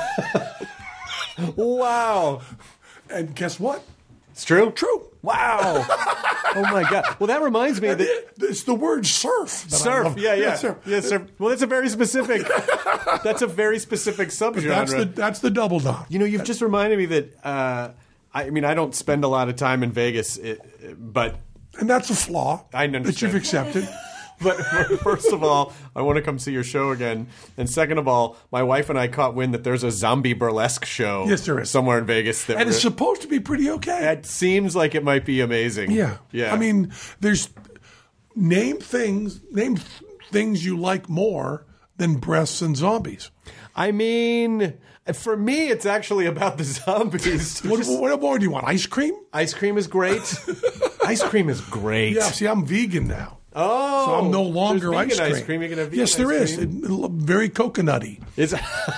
Wow. And guess what? It's true? True. Wow. Oh, my God. Well, that reminds me that... It's the word surf. that I Surf, love. yeah, yeah. surf. Yeah, surf. Well, that's a very specific... that's a very specific subgenre. That's the, that's the Double Down. You know, you've just reminded me that... Uh, I mean, I don't spend a lot of time in Vegas, it, but... And that's a flaw I that understand. you've accepted. But first of all, I want to come see your show again. And second of all, my wife and I caught wind that there's a zombie burlesque show Yes, there is. somewhere in Vegas. That And it's we're- supposed to be pretty okay. it seems like it might be amazing. Yeah. Yeah. I mean, there's name things, name th- things you like more than breasts and zombies. I mean, for me, it's actually about the zombies. What, Just- what more do you want? Ice cream? ice cream is great. Ice cream is great. Yeah, see, I'm vegan now. Oh, So I'm no longer there's ice vegan cream. ice cream. You can have vegan yes, there ice is. cream. It- very coconutty. Is,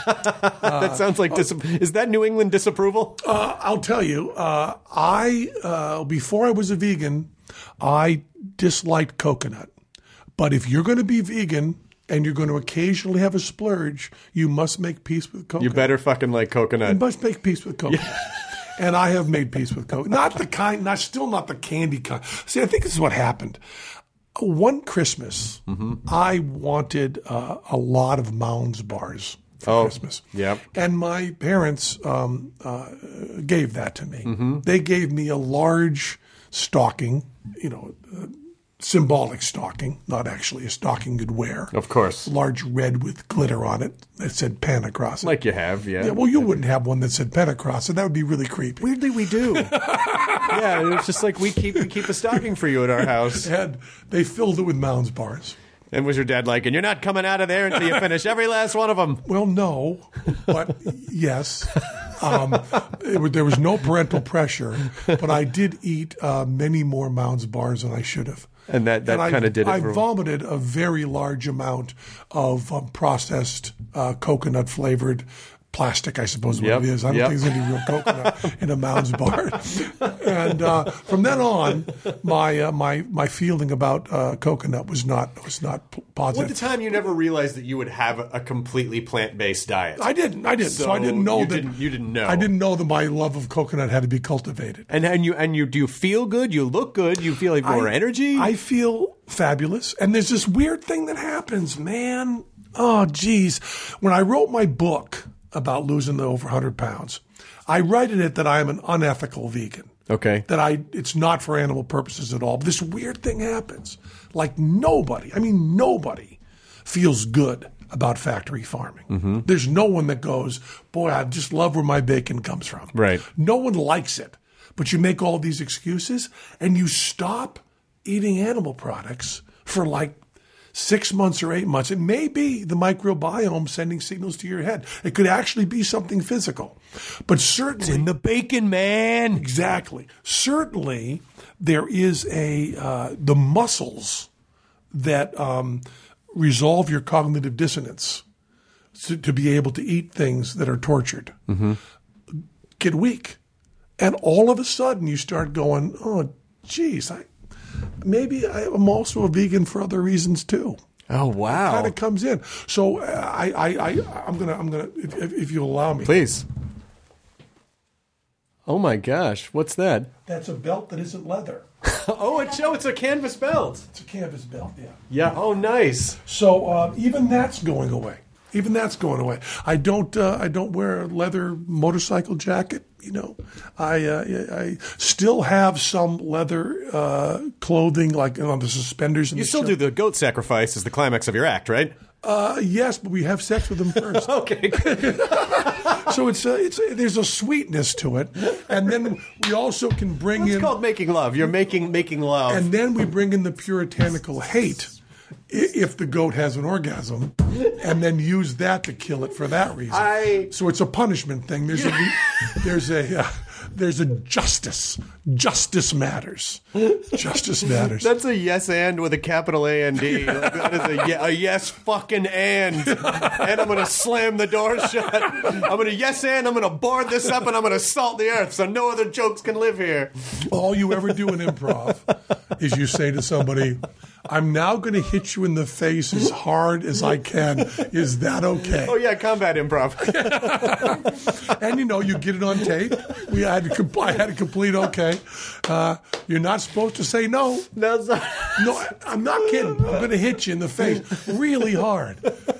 that sounds like dis- is that New England disapproval? Uh, I'll tell you, uh, I uh, before I was a vegan, I disliked coconut. But if you're going to be vegan and you're going to occasionally have a splurge, you must make peace with coconut. You better fucking like You coconut. must make peace with coconut. And I have made peace with coconut. Not the kind, not still not the candy kind. See, I think this is what happened. One Christmas, Mm-hmm. I wanted uh, a lot of Mounds bars for Oh, Christmas. yep. And my parents um, uh, gave that to me. Mm-hmm. They gave me a large stocking, you know, uh, symbolic stocking, not actually a stocking you'd wear. Of course. Large red with glitter on it that said Pen across it. Like you have, yeah. Yeah, well, you wouldn't have one that said Pen across it. That would be really creepy. Weirdly, we do. Yeah, it's just like we keep we keep a stocking for you at our house. And they filled it with Mounds bars. And was your dad like, and you're not coming out of there until you finish every last one of them? Well, no, but yes. Um, it was, there was no parental pressure, but I did eat uh, many more Mounds bars than I should have. And that, that I- kind of did it I for vomited a very large amount of um, processed uh, coconut flavored plastic, I suppose is what Yep, it is. I don't yep. think there's any real coconut in a Mounds bar. And uh, from then on, my uh, my my feeling about uh, coconut was not was not p- Well, positive. at the time, you never realized that you would have a completely plant-based diet. I didn't. I didn't. So, So I didn't know you that. didn't- you didn't know. I didn't know that my love of coconut had to be cultivated. And and you and you do you feel good? You look good? You feel like more I- energy? I feel fabulous. And there's this weird thing that happens, man. Oh, geez. When I wrote my book about losing the over one hundred pounds, I write in it that I am an unethical vegan. Okay. That I it's not for animal purposes at all. But this weird thing happens. Like nobody, I mean nobody feels good about factory farming. Mm-hmm. There's no one that goes, boy, I just love where my bacon comes from. Right. No one likes it. But you make all these excuses and you stop eating animal products for like six months or eight months. It may be the microbiome sending signals to your head. It could actually be something physical. But certainly in the bacon, man. Exactly. Certainly, there is a uh, the muscles that um, resolve your cognitive dissonance to, to be able to eat things that are tortured Mm-hmm. get weak. And all of a sudden you start going, oh, geez, I, maybe I'm also a vegan for other reasons too. Oh, wow. Kind of comes in. So uh, I, I, I, I'm gonna, I'm gonna, if, if you'll allow me, Please. Oh my gosh, what's that? That's a belt that isn't leather. Oh, it's oh, it's a canvas belt. It's a canvas belt, yeah. Yeah. Oh, nice. So uh, even that's going away. Even that's going away. I don't. Uh, I don't wear a leather motorcycle jacket. You know, I uh, I still have some leather uh, clothing, like on the suspenders. And You the still shirt. do the goat sacrifice as the climax of your act, right? Uh, yes, but we have sex with them first. Okay. So it's a, it's a, there's a sweetness to it, and then we also can bring It's in, called making love. You're making making love. and then we bring in the puritanical hate i- if the goat has an orgasm, and then use that to kill it for that reason. I- So it's a punishment thing. There's a there's a uh, there's a justice. Justice matters. Justice matters. That's a yes and with a capital A and D. Like, that is a, ye- a yes fucking and. And I'm going to slam the door shut. I'm going to yes and, I'm going to board this up, and I'm going to salt the earth so no other jokes can live here. All you ever do in improv is you say to somebody, I'm now going to hit you in the face as hard as I can. Is that okay? Oh, yeah, combat improv. And you know, you get it on tape. We had to compl- I had a complete okay. Uh, you're not supposed to say no. That's not- No, I- I'm not kidding. I'm going to hit you in the face really hard.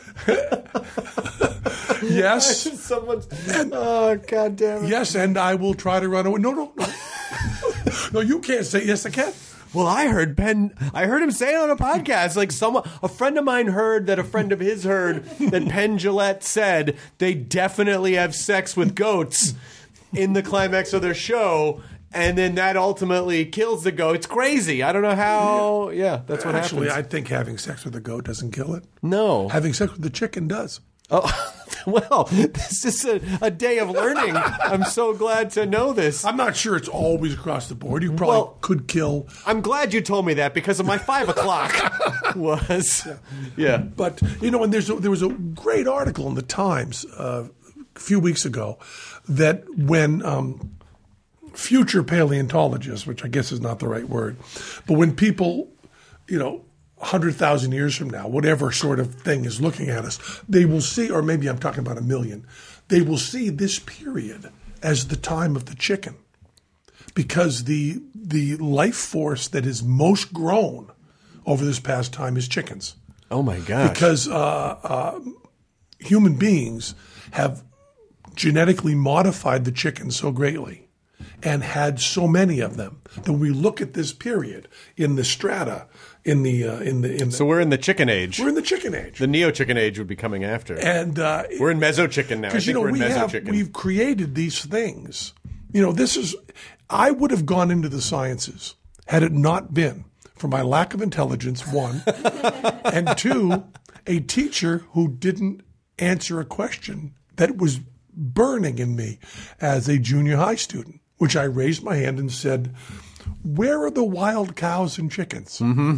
Yes. Someone's. Oh, God damn it. Yes, and I will try to run away. No, no, no. No, you can't say yes, I can. Well, I heard Ben. I heard him say it on a podcast. Like someone, a friend of mine heard that a friend of his heard that Penn Jillette said they definitely have sex with goats in the climax of their show, and then that ultimately kills the goat. It's crazy. I don't know how. Yeah, that's what Actually, I happens. think having sex with a goat doesn't kill it. No. Having sex with the chicken does. Oh, well, this is a, a day of learning. I'm so glad to know this. I'm not sure it's always across the board. You probably Well- could kill. I'm glad you told me that because of my five o'clock was. Yeah. But, you know, and there's a, there was a great article in the Times uh, a few weeks ago that when um, future paleontologists, which I guess is not the right word, but when people, you know, one hundred thousand years from now, whatever sort of thing is looking at us, they will see, or maybe I'm talking about a million, they will see this period as the time of the chicken. Because the the life force that is most grown over this past time is chickens. Oh my gosh. Because uh, uh, human beings have genetically modified the chickens so greatly and had so many of them that when we look at this period in the strata, in the uh, in the in the, So we're in the chicken age. we're in the chicken age, The neo chicken age would be coming after. and uh, We're in meso chicken now. I because think you know we're in we meso have chicken. we've created these things. You know, this is I would have gone into the sciences had it not been for my lack of intelligence, one, and two, a teacher who didn't answer a question that was burning in me as a junior high student, which I raised my hand and said, "Where are the wild cows and chickens?" Mm-hmm.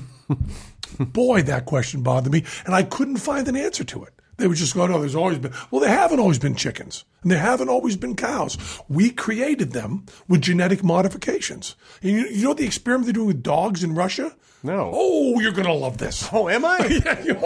Boy, that question bothered me, and I couldn't find an answer to it. They would just go, no, there's always been. Well, there haven't always been chickens, and there haven't always been cows. We created them with genetic modifications. And you, you know the experiment they're doing with dogs in Russia? No. Oh, you're going to love this. Oh, am I? Yeah, you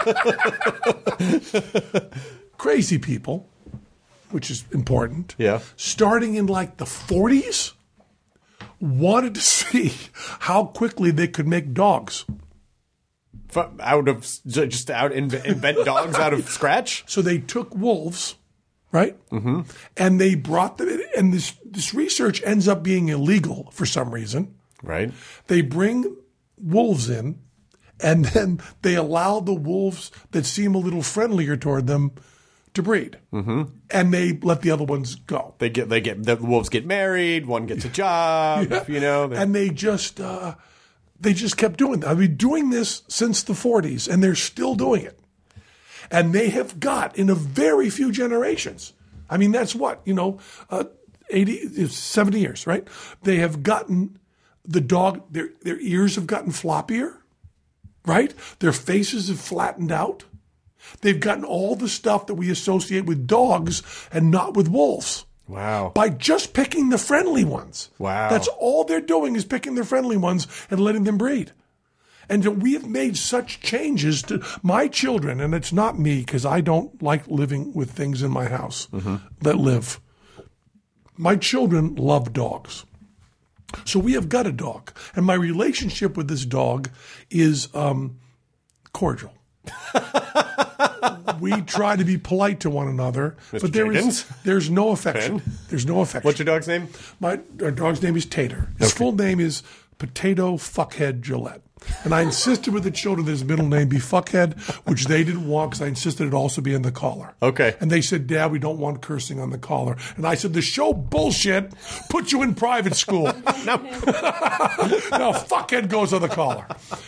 are. Crazy people, which is important. Yeah. Starting in like the forties, wanted to see how quickly they could make dogs. F- out of just out inv- invent dogs out of scratch. So they took wolves, right? Mm-hmm. And they brought them in, and this, this research ends up being illegal for some reason. Right. They bring wolves in, and then they allow the wolves that seem a little friendlier toward them to breed. Mm-hmm. And they let the other ones go. They get they get the wolves get married. One gets a job. Yeah. You know. They- And they just uh, they just kept doing that. I've been doing this since the forties, and they're still doing it. And they have got, in a very few generations, I mean, that's what, you know, uh, eighty, seventy years, right? They have gotten the dog, their, their ears have gotten floppier. right? Their faces have flattened out. They've gotten all the stuff that we associate with dogs and not with wolves. Wow. By just picking the friendly ones. Wow. That's all they're doing is picking the friendly ones and letting them breed. And we have made such changes to my children, and it's not me because I don't like living with things in my house mm-hmm. that live. My children love dogs. So we have got a dog. And my relationship with this dog is um, cordial. We try to be polite to one another, Mister but there Jenkins? is there's no affection. Ben? There's no affection. What's your dog's name? My our dog's name is Tater. His Okay. full name is Potato Fuckhead Gillette. And I insisted with the children that his middle name be Fuckhead, which they didn't want because I insisted it also be in the collar. Okay. And they said, Dad, we don't want cursing on the collar. And I said, the show bullshit. Put you in private school. no. no, Fuckhead goes on the collar.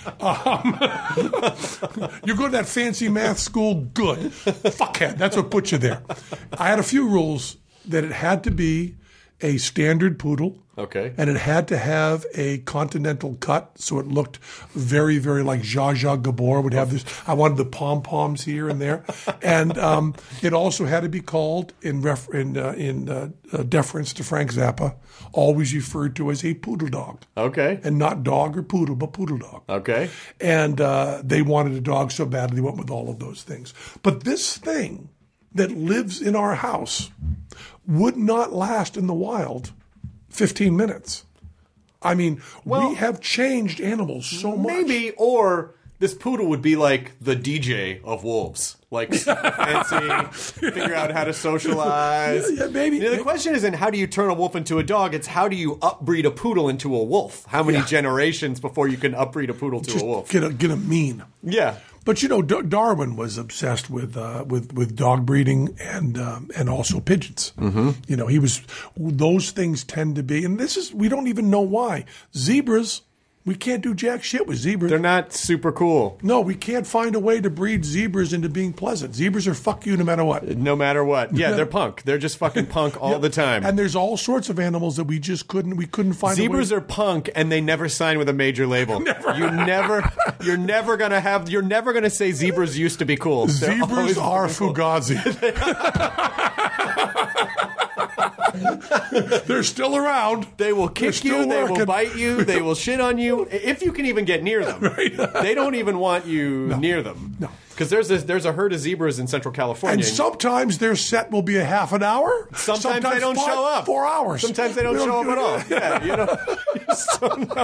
Um, you go to that fancy math school, good. Fuckhead, that's what put you there. I had a few rules that it had to be a standard poodle. Okay. And it had to have a continental cut, so it looked very, very like Zsa Zsa Gabor would have this. I wanted the pom-poms here and there. And um, it also had to be called, in ref, in, uh, in uh, uh, deference to Frank Zappa, always referred to as a poodle dog. Okay. And not dog or poodle, but poodle dog. Okay. And uh, they wanted a dog so badly, they went with all of those things. But this thing that lives in our house would not last in the wild fifteen minutes. I mean, Well, we have changed animals so much. Maybe, or this poodle would be like the D J of wolves. Like, fancy, figure out how to socialize. Yeah, yeah, maybe. You know, the question isn't how do you turn a wolf into a dog, it's how do you upbreed a poodle into a wolf? How many Yeah. generations before you can upbreed a poodle to Just a wolf? get a get a mean. Yeah. But you know, D- Darwin was obsessed with uh, with with dog breeding and um, and also pigeons. Mm-hmm. You know, he was. Those things tend to be, and this is we don't even know why. Zebras, we can't do jack shit with zebras. They're not super cool. No, we can't find a way to breed zebras into being pleasant. Zebras are fuck you no matter what. No matter what. Yeah, they're punk. They're just fucking punk all Yeah. the time. And there's all sorts of animals that we just couldn't we couldn't find. Zebras a way. are punk, and they never sign with a major label. Never. You never, you're never gonna have. You're never gonna say zebras used to be cool. They're Zebras always are fucking cool. fugazi. They're still around. They will They're kick you. still They will working. bite you. They will shit on you if you can even get near them. Right. They don't even want you near them. No. Because there's a, there's a herd of zebras in Central California. And sometimes their set will be a half an hour. Sometimes they don't five- show up. Four hours. Sometimes they don't show up at all. Yeah, you know. You just don't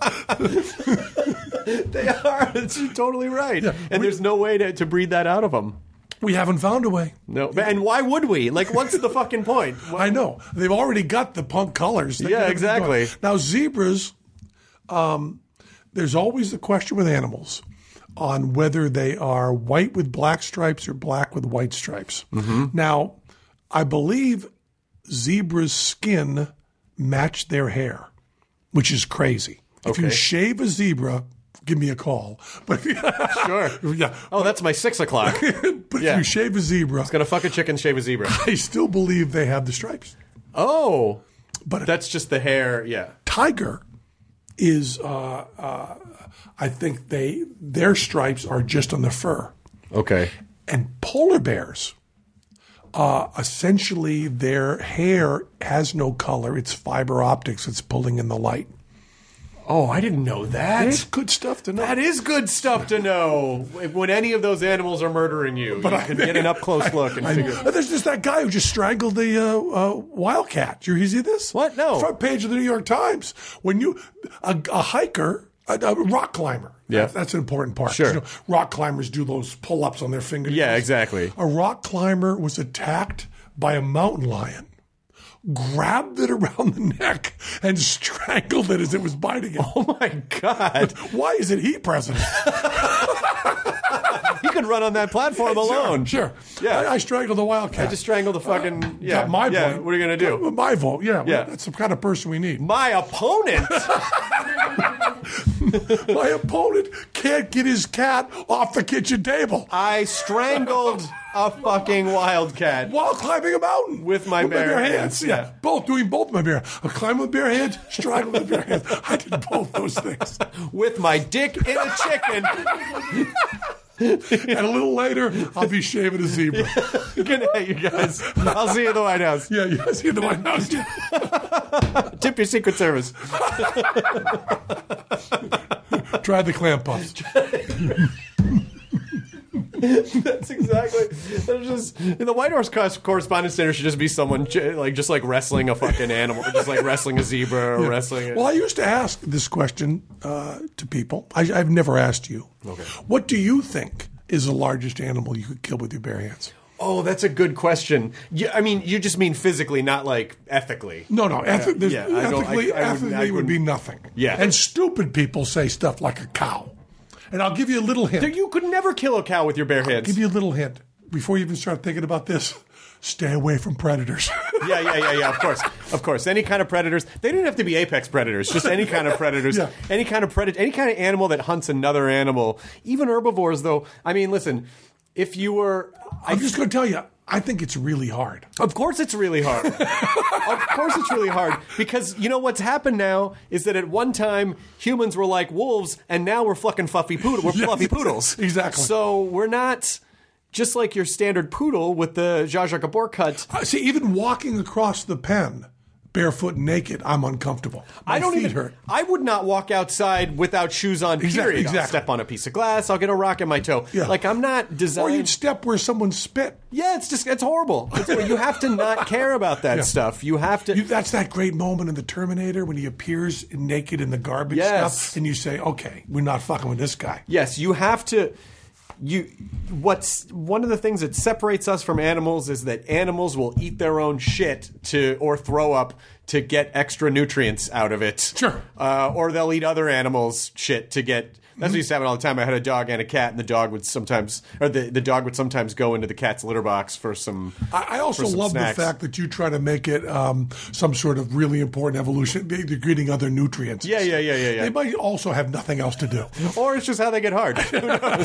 know. They are. It's, you're totally right. Yeah. And We- there's no way to, to breed that out of them. We haven't found a way. No. And why would we? Like, what's the fucking point? I know. They've already got the punk colors. They Yeah, gotta keep exactly. going. Now, zebras, um, there's always the question with animals on whether they are white with black stripes or black with white stripes. Mm-hmm. Now, I believe zebras' skin match their hair, which is crazy. If you Okay. shave a zebra, give me a call. But Sure. yeah. Oh, that's my six o'clock. But Yeah. if you shave a zebra, Gonna fuck a chicken, shave a zebra. I still believe they have the stripes. Oh. But That's just the hair. Yeah. tiger is, uh, uh, I think they their stripes are just on the fur. Okay. And polar bears, uh, essentially their hair has no color. It's fiber optics. It's pulling in the light. Oh, I didn't know that. It's good stuff to know. That is good stuff to know. When any of those animals are murdering you, But you I- can get an up close look and I- figure. there's just that guy who just strangled the uh, uh, wildcat. Did you see this? What? No. Front page of the New York Times. When you a, a hiker, a, a rock climber. Yeah. That- that's an important part. Sure. You know, rock climbers do those pull-ups on their fingers. Yeah, exactly. A rock climber was attacked by a mountain lion, grabbed it around the neck, and strangled it as it was biting it. Oh my God. Why isn't he president? He could run on that platform alone. Sure. Yeah. I, I strangled the wildcat. I just strangled the fucking. Yeah. Got my yeah. vote. What are you going to do? My vote, yeah. Yeah. That's the kind of person we need. My opponent. My opponent can't get his cat off the kitchen table I strangled a fucking wildcat. while climbing a mountain With my bare hands, Yeah. yeah. both doing both my bare. I climbed with bare hands, strangled with bare hands. I did both those things. With my dick in a chicken. And a little later, I'll be shaving a zebra. Good night, you guys. I'll see you at the White House. Yeah, you see the White House. Tip your Secret Service. Try the clam puffs. That's exactly. There's just the White House Cor- Correspondence Center should just be someone j- like just like wrestling a fucking animal, just like wrestling a zebra or Yeah. wrestling. A- Well, I used to ask this question uh, to people. I, I've never asked you. Okay. What do you think is the largest animal you could kill with your bare hands? Oh, that's a good question. You, I mean, you just mean physically, not like ethically. No, no. Ethi- there's- yeah, I don't- I- ethically, I wouldn't- I ethically would be wouldn't- nothing. Yeah. And stupid people say stuff like a cow. And I'll give you a little hint. There- You could never kill a cow with your bare I'll hands. give you a little hint. Before you even start thinking about this, stay away from predators. Yeah, yeah, yeah, yeah. Of course, of course. Any kind of predators. They don't have to be apex predators. Just any kind of predators. Yeah. Any kind of predator. Any kind of animal that hunts another animal. Even herbivores, though. I mean, listen. If you were, I, I'm just going to tell you, I think it's really hard. of course, it's really hard. Of course, it's really hard because you know what's happened now is that at one time humans were like wolves, and now we're fucking fluffy poodle. We're Yes, fluffy poodles. exactly. So we're not just like your standard poodle with the Zsa Zsa Gabor cut. Uh, See, even walking across the pen, barefoot and naked, I'm uncomfortable. My I don't feet even. hurt. I would not walk outside without shoes on. Period. Exactly, I'll exactly. step on a piece of glass. I'll get a rock in my toe. Yeah. Like I'm not Or designed. you'd step where someone spit. Yeah, it's just it's horrible. It's, you have to not care about that Yeah. stuff. You have to. You, that's that great moment in the Terminator when he appears naked in the garbage Yes. stuff, and you say, "Okay, we're not fucking with this guy." Yes, you have to. You what's one of the things that separates us from animals is that animals will eat their own shit to or throw up to get extra nutrients out of it. Sure. Uh, or they'll eat other animals' shit to get. That's what used to happen all the time. I had a dog and a cat, and the dog would sometimes, or the, the dog would sometimes go into the cat's litter box for some. I, I also for some love snacks. the fact that you try to make it um, some sort of really important evolution. They- They're getting other nutrients. Yeah, yeah, yeah, yeah, yeah. They might also have nothing else to do. Or it's just how they get hard. Who knows?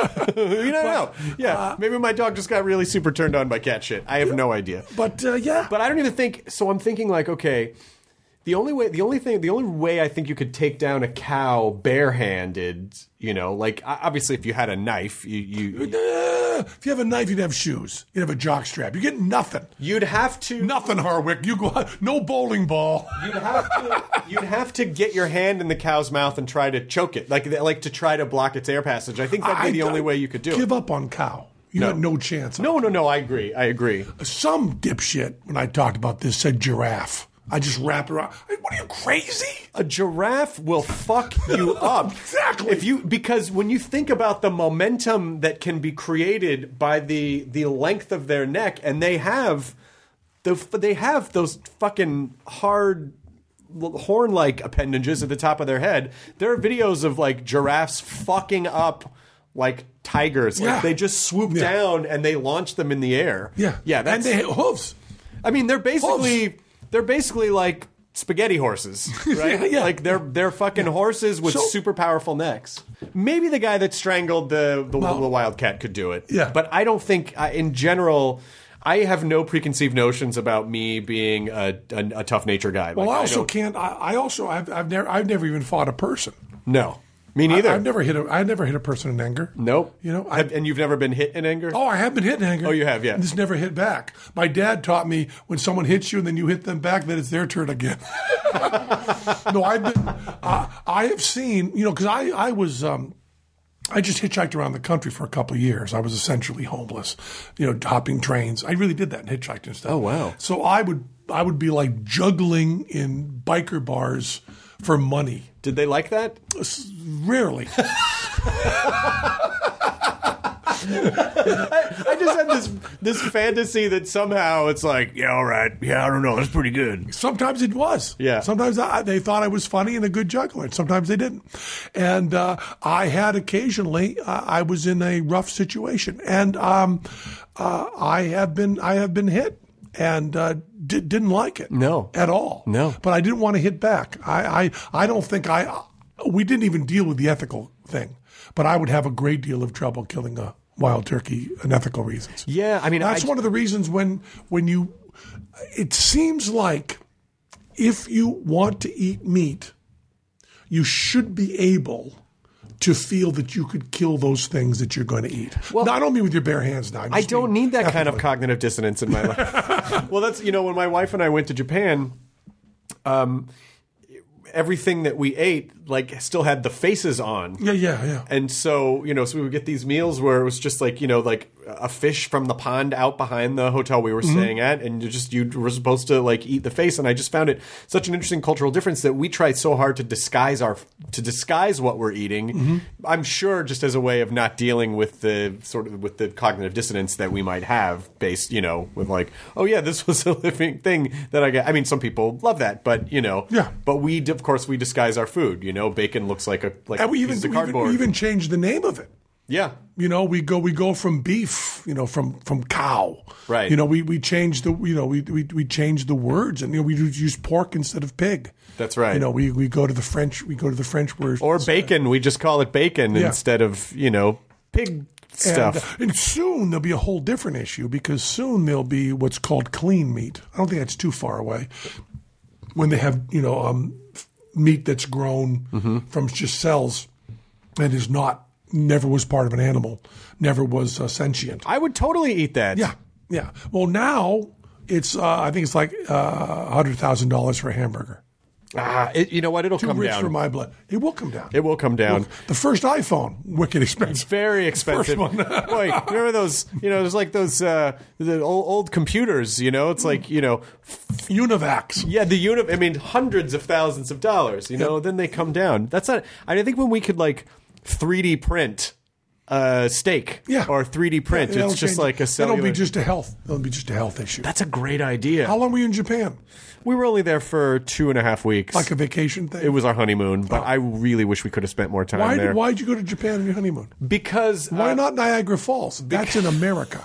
You don't know. Yeah, maybe my dog just got really super turned on by cat shit. I have no idea. But uh, yeah, But I don't even think. So I'm thinking like, okay, the only way, the only thing, the only way I think you could take down a cow barehanded, you know, like o- obviously if you had a knife, you, you Uh, if you have a knife, you'd have shoes. You'd have a jock strap. You get nothing. you'd have to. Nothing, Harwick. You go out, no bowling ball. You'd have to. You'd have to get your hand in the cow's mouth and try to choke it, like like to try to block its air passage. I think that'd be I- the only I way you could do Give it. up on cow. You No. got no chance. No, no, no. I agree. I agree. Some dipshit, when I talked about this, said giraffe. I just wrapped around. Hey, what are you, crazy? A giraffe will fuck you up. Exactly. If you because when you think about the momentum that can be created by the the length of their neck, and they have the they have those fucking hard horn-like appendages at the top of their head. There are videos of like giraffes fucking up like tigers. Yeah. Like they just swoop Yeah. down and they launch them in the air. Yeah. Yeah, that's and they hooves. I mean, they're basically they're basically like spaghetti horses, right? Yeah, yeah. Like they're they're fucking horses with So- super powerful necks. Maybe the guy that strangled the the, Well- the wildcat could do it. Yeah. but I don't think I, in general. I have no preconceived notions about me being a, a, a tough nature guy. Well, Like, I also don't- can't. I, I also. I've, I've never. I've never even fought a person. No, me neither. I, have never hit a. I never hit a person in anger. Nope. You know. I, Have- and you've never been hit in anger? oh, I have been hit in anger. Oh, you have, yeah. And it's never hit back. My dad taught me when someone hits you and then you hit them back, then it's their turn again. No, I've been. Uh, I have seen. You know, because I I was. Um, I just hitchhiked around the country for a couple of years. I was essentially homeless, you know, hopping trains. I really did that and hitchhiked and stuff. Oh, wow. So I would I would be like juggling in biker bars for money. Did they like that? Rarely. I just had this this fantasy that somehow it's like, yeah, all right, yeah, I don't know, that's pretty good. Sometimes it was. Yeah. Sometimes I, they thought I was funny and a good juggler. And sometimes they didn't. And uh, I had occasionally uh, I was in a rough situation, and um, uh, I have been I have been hit and uh, di- didn't like it. No. at all. No. But I didn't want to hit back. I I, I don't think I. we didn't even deal with the ethical thing, but I would have a great deal of trouble killing a wild turkey in ethical reasons. Yeah, I mean, that's I, one of the reasons when when you, it seems like if you want to eat meat, you should be able to feel that you could kill those things that you're going to eat. Well, not only with your bare hands now. I, I don't need that ethically. kind of cognitive dissonance in my life. Well, that's, you know, when my wife and I went to Japan, um, everything that we ate, like, still had the faces on. Yeah, yeah, yeah. And so, you know, so we would get these meals where it was just like, you know, like a fish from the pond out behind the hotel we were mm-hmm. staying at, and you just, you were supposed to like eat the face. And I just found it such an interesting cultural difference that we try so hard to disguise our, to disguise what we're eating. Mm-hmm. I'm sure just as a way of not dealing with the sort of, with the cognitive dissonance that we might have based, you know, with like, oh yeah, this was a living thing that I got. I mean, some people love that, but you know, yeah. But we, of course, we disguise our food, you know, bacon looks like a, like and we a even, piece of we cardboard. even, we even changed the name of it. Yeah. You know, we go we go from beef, you know, from, from cow. Right. You know, we, we changed the you know, we we we changed the words, and you know, we use pork instead of pig. That's right. You know, we, we go to the French we go to the French words. Or bacon, we just call it bacon yeah. instead of, you know, pig stuff. And, uh, and soon there'll be a whole different issue, because soon there'll be what's called clean meat. I don't think that's too far away. When they have, you know, um, meat that's grown mm-hmm. from just cells and is not never was part of an animal, never was uh, sentient. I would totally eat that. Yeah, yeah. Well, now it's uh, I think it's like uh, one hundred thousand dollars for a hamburger. Ah, it, you know what? It'll Too come rich down. for my blood. It will come down. It will come down. Look, the first iPhone, wicked expensive. It's very expensive. First one. Boy, remember those? You know, there's like those uh, the old, old computers. You know, it's like you know, Univacs. Yeah, the uni. I mean, hundreds of thousands of dollars. You know, yep. Then they come down. That's not. I think when we could like three D print a steak, yeah. or three D print, yeah, it's just change. like a cellular. That'll be just a health. That'll be just a health issue. That's a great idea. How long were you in Japan? We were only there for two and a half weeks. Like a vacation thing? It was our honeymoon, but oh. I really wish we could have spent more time why, there. Why did you go to Japan on your honeymoon? Because... Why uh, not Niagara Falls? That's in America.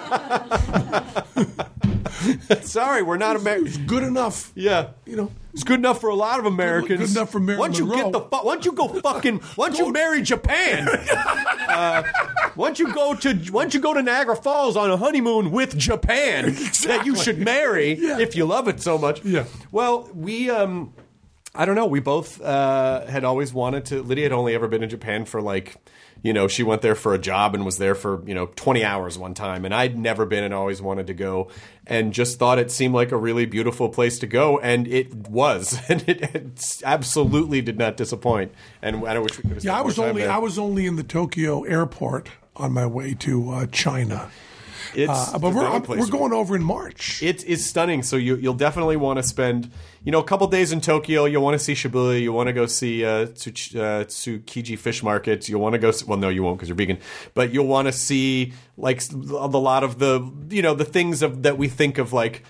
Sorry, we're not American. It's good enough. Yeah. You know. It's good enough for a lot of Americans. Good enough for Marilyn Once you Monroe. get the fu- once you go fucking once you marry Japan, uh, once you go to once you go to Niagara Falls on a honeymoon with Japan, exactly. that you should marry yeah. if you love it so much. Yeah. Well, we um, I don't know. We both uh, had always wanted to. Lydia had only ever been in Japan for like. You know, she went there for a job and was there for, you know, twenty hours one time. And I'd never been and always wanted to go and just thought it seemed like a really beautiful place to go. And it was. And it, it absolutely did not disappoint. And I wish we could have spent Yeah, I was more time only there. I was only in the Tokyo airport on my way to uh, China. It's uh, but we're, we're going over in March. It is stunning. So you, you'll definitely want to spend, you know, a couple days in Tokyo. You'll want to see Shibuya. You want to go see uh, Tsuch- uh, Tsukiji fish markets. You'll want to go. See, well, no, you won't because you're vegan. But you'll want to see like a lot of the, you know, the things of that we think of like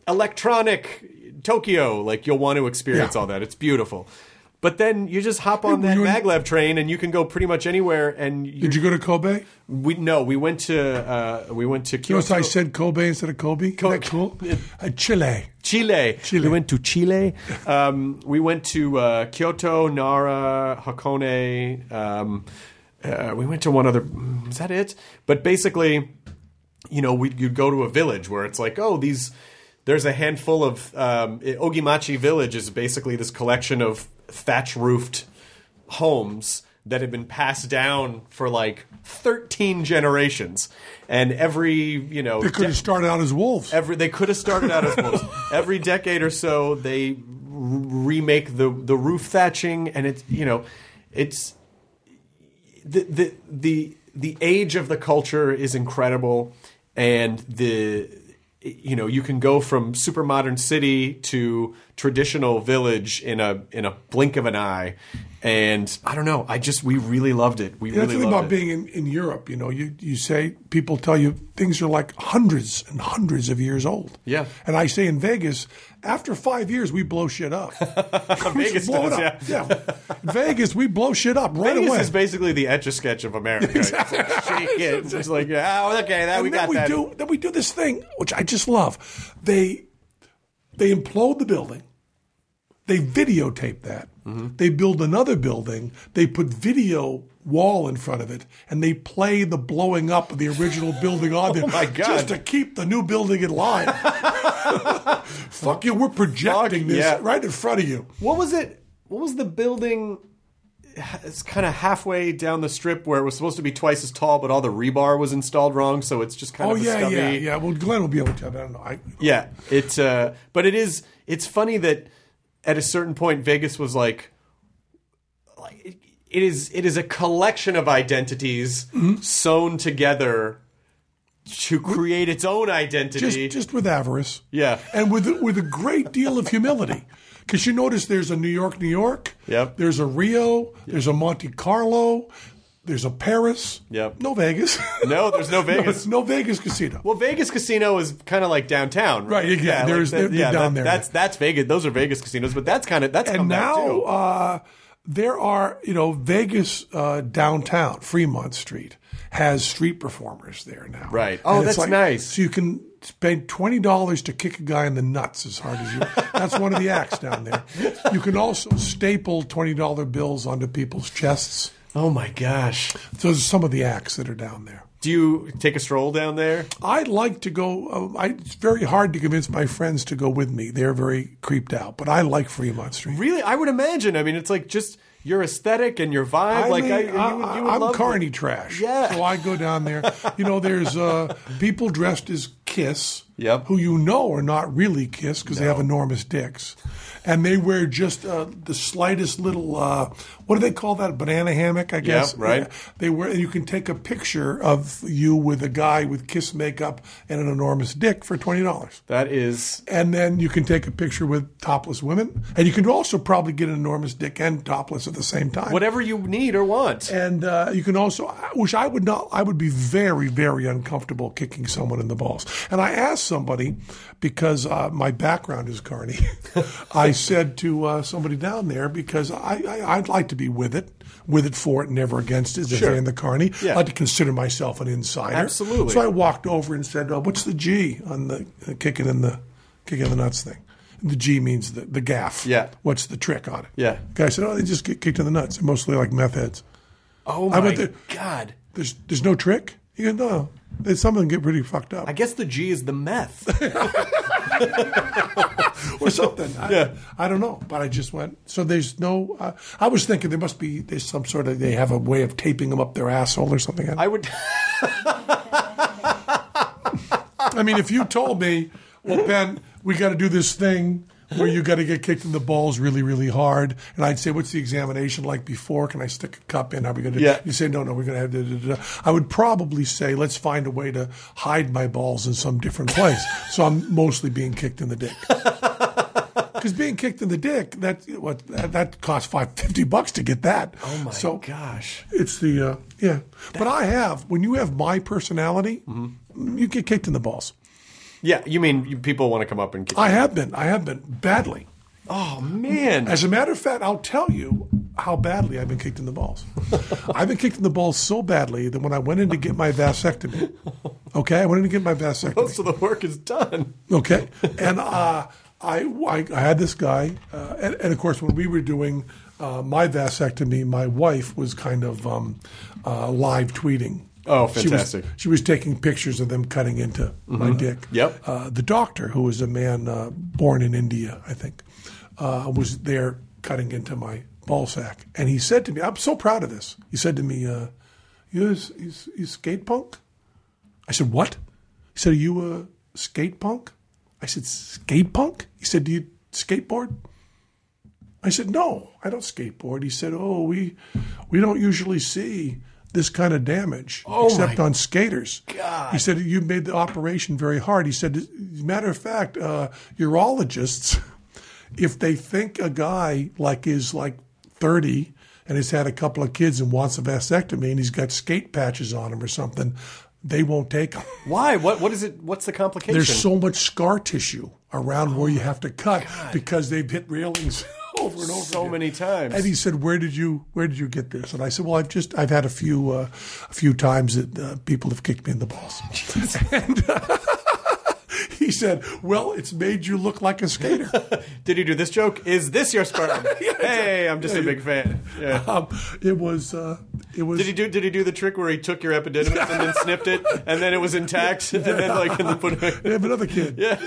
electronic Tokyo. Like you'll want to experience Yeah. all that. It's beautiful. But then you just hop on that you in- maglev train and you can go pretty much anywhere. And you, Did you go to Kobe? We no, we went to uh, we went to Kyoto. Notice I said Kobe instead of Kobe. Co- Isn't that cool? Uh, Chile. Chile. Chile. We went to Chile. Um, we went to uh, Kyoto, Nara, Hakone. Um, uh, we went to one other. Is that it? But basically, you know, we, you'd go to a village where it's like, oh, these. There's a handful of um, Ogimachi Village is basically this collection of thatch-roofed homes that have been passed down for like thirteen generations, and every you know They could have de- started out as wolves. Every they could have started out as wolves. Every decade or so, they r- remake the the roof thatching, and it's you know, it's the the the the age of the culture is incredible, and the you know you can go from super modern city to traditional village in a in a blink of an eye. And I don't know. I just we really loved it. We Yeah, really the thing loved about it. being in, in Europe, you know, you, you say people tell you things are like hundreds and hundreds of years old. Yeah. And I say in Vegas, after five years, we blow shit up. We Vegas just blow it does, up. yeah. In Vegas, we blow shit up right Vegas away. is basically the Etch-a-Sketch of America. Exactly. It's like, shake it. It's just like, oh, okay, that and we then got we that. do then we do this thing which I just love. They they implode the building. They videotape that. Mm-hmm. They build another building. They put video wall in front of it, and they play the blowing up of the original building on there. Oh my God. Just to keep the new building in line. Fuck you, we're projecting Fuck, this yeah. right in front of you. What was it? What was the building? It's kind of halfway down the strip where it was supposed to be twice as tall, but all the rebar was installed wrong, so it's just kind Oh, of a yeah, stubby. yeah, yeah. Well, Glenn will be able to tell. I don't know. I, Yeah, it's uh, but it is. It's funny that at a certain point, Vegas was like, like it, it is. It is a collection of identities Mm-hmm. sewn together to create its own identity. just, just with avarice. Yeah. And with with a great deal of humility. Because you notice there's a New York, New York. Yep. There's a Rio. There's a Monte Carlo. There's a Paris. Yep. No Vegas. No, there's no Vegas. no, no Vegas casino. Well, Vegas Casino is kind of like downtown, right? Right, yeah, there's- that- they're- they're down that- there. That's that's Vegas. Those are Vegas casinos, but that's kind of that's come And back now too. uh, there are, you know, Vegas uh, downtown, Fremont Street, has street performers there now. Right. Oh, And it's that's nice. So you can spend twenty dollars to kick a guy in the nuts as hard as you. That's one of the acts down there. You can also staple twenty dollar bills onto people's chests. Oh my gosh! Those are some of the acts that are down there. Do you take a stroll down there? I'd like to go. Uh, I, it's very hard to convince my friends to go with me. They're very creeped out, but I like Fremont Street. Really, I would imagine. I mean, it's like just your aesthetic and your vibe. I like mean, I, you I, would, you would I'm love carny it. trash. Yeah. So I go down there. You know, there's uh, people dressed as Kiss, Yep. who you know are not really Kiss because they have enormous dicks. And they wear just uh, the slightest little, uh, what do they call that? Banana hammock, I guess. right. Yeah. They wear, and you can take a picture of you with a guy with Kiss makeup and an enormous dick for twenty dollars. That is. And then you can take a picture with topless women. And you can also probably get an enormous dick and topless at the same time. Whatever you need or want. And uh, you can also, which I would not, I would be very, very uncomfortable kicking someone in the balls. And I asked somebody, because uh, my background is carny, I said to uh, somebody down there, because I, I, I'd like to be with it, with it for it, never against it, as they Sure. say in the carny. Yeah. I like to consider myself an insider. Absolutely. So I walked over and said, oh, what's the G on the uh, kicking in the kicking in the nuts thing? The G means the, the gaff. Yeah. What's the trick on it? Yeah. Guy said, oh, they just get kicked in the nuts. They're mostly like meth heads. Oh I my went there- god! There's there's no trick? You go, no. There's some of them get pretty fucked up. I guess the G is the meth. or something. I, Yeah. I don't know. But I just went, so there's no, uh, I was thinking there must be, there's some sort of, they have a way of taping them up their asshole or something. I would. I mean, if you told me, well, Ben, we got to do this thing where you got to get kicked in the balls really, really hard, and I'd say, what's the examination like before? Can I stick a cup in? How are we going to do? Yeah. You say, no, no, we're going to have to. Da, da, da. I would probably say, let's find a way to hide my balls in some different place. So I'm mostly being kicked in the dick. Because being kicked in the dick, that what that, that costs five fifty bucks to get that. Oh my so gosh! It's the uh, yeah. But I have when you have my personality, you get kicked in the balls. Yeah, you mean you, people want to come up and? Get I have been. I have been badly. Oh man! As a matter of fact, I'll tell you how badly I've been kicked in the balls. I've been kicked in the balls so badly that when I went in to get my vasectomy, okay, I went in to get my vasectomy. Most of the work is done. Okay, and uh, I, I I had this guy, uh, and, and of course when we were doing uh, my vasectomy, my wife was kind of um, uh, live tweeting. Oh, She fantastic. was, she was taking pictures of them cutting into my dick. Yep. Uh, the doctor, who was a man uh, born in India, I think, uh, was there cutting into my ball sack. And he said to me, I'm so proud of this. He said to me, uh, you, you, you skate punk? I said, what? He said, are you a skate punk? I said, skate punk? He said, do you skateboard? I said, no, I don't skateboard. He said, oh, we we don't usually see this kind of damage Oh, except my on skaters. God. He said, you made the operation very hard. He said, as a matter of fact, uh, urologists, if they think a guy like is like thirty and has had a couple of kids and wants a vasectomy and he's got skate patches on him or something, they won't take him. Why? What? What is it? What's the complication? There's so much scar tissue around where you have to cut because they've hit railings over and over So again. many times. And he said, "Where did you Where did you get this?" And I said, "Well, I've just I've had a few uh, a few times that uh, people have kicked me in the balls." and uh, he said, well, it's made you look like a skater. Did he do this joke? Is this your sperm? Yeah, hey, I'm just a big fan. Yeah. Um, it was. Uh, it was. Did he do? Did he do the trick where he took your epididymis and then snipped it, and then it was intact, and then like and then put it? They have another kid. Yeah.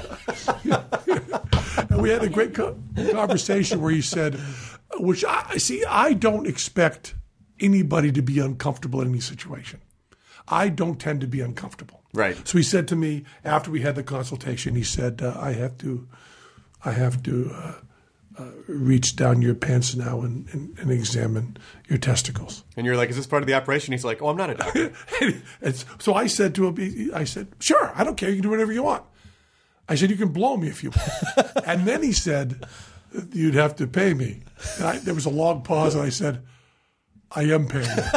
And we had a great co- conversation where he said, which I see, I don't expect anybody to be uncomfortable in any situation. I don't tend to be uncomfortable. Right. So he said to me after we had the consultation, he said, uh, I have to, I have to uh, uh, reach down your pants now and, and, and examine your testicles. And you're like, is this part of the operation? He's like, oh, I'm not a doctor. And so I said to him, I said, sure, I don't care. You can do whatever you want. I said, you can blow me if you want. And then he said, you'd have to pay me. And I, there was a long pause, and I said, I am paying you.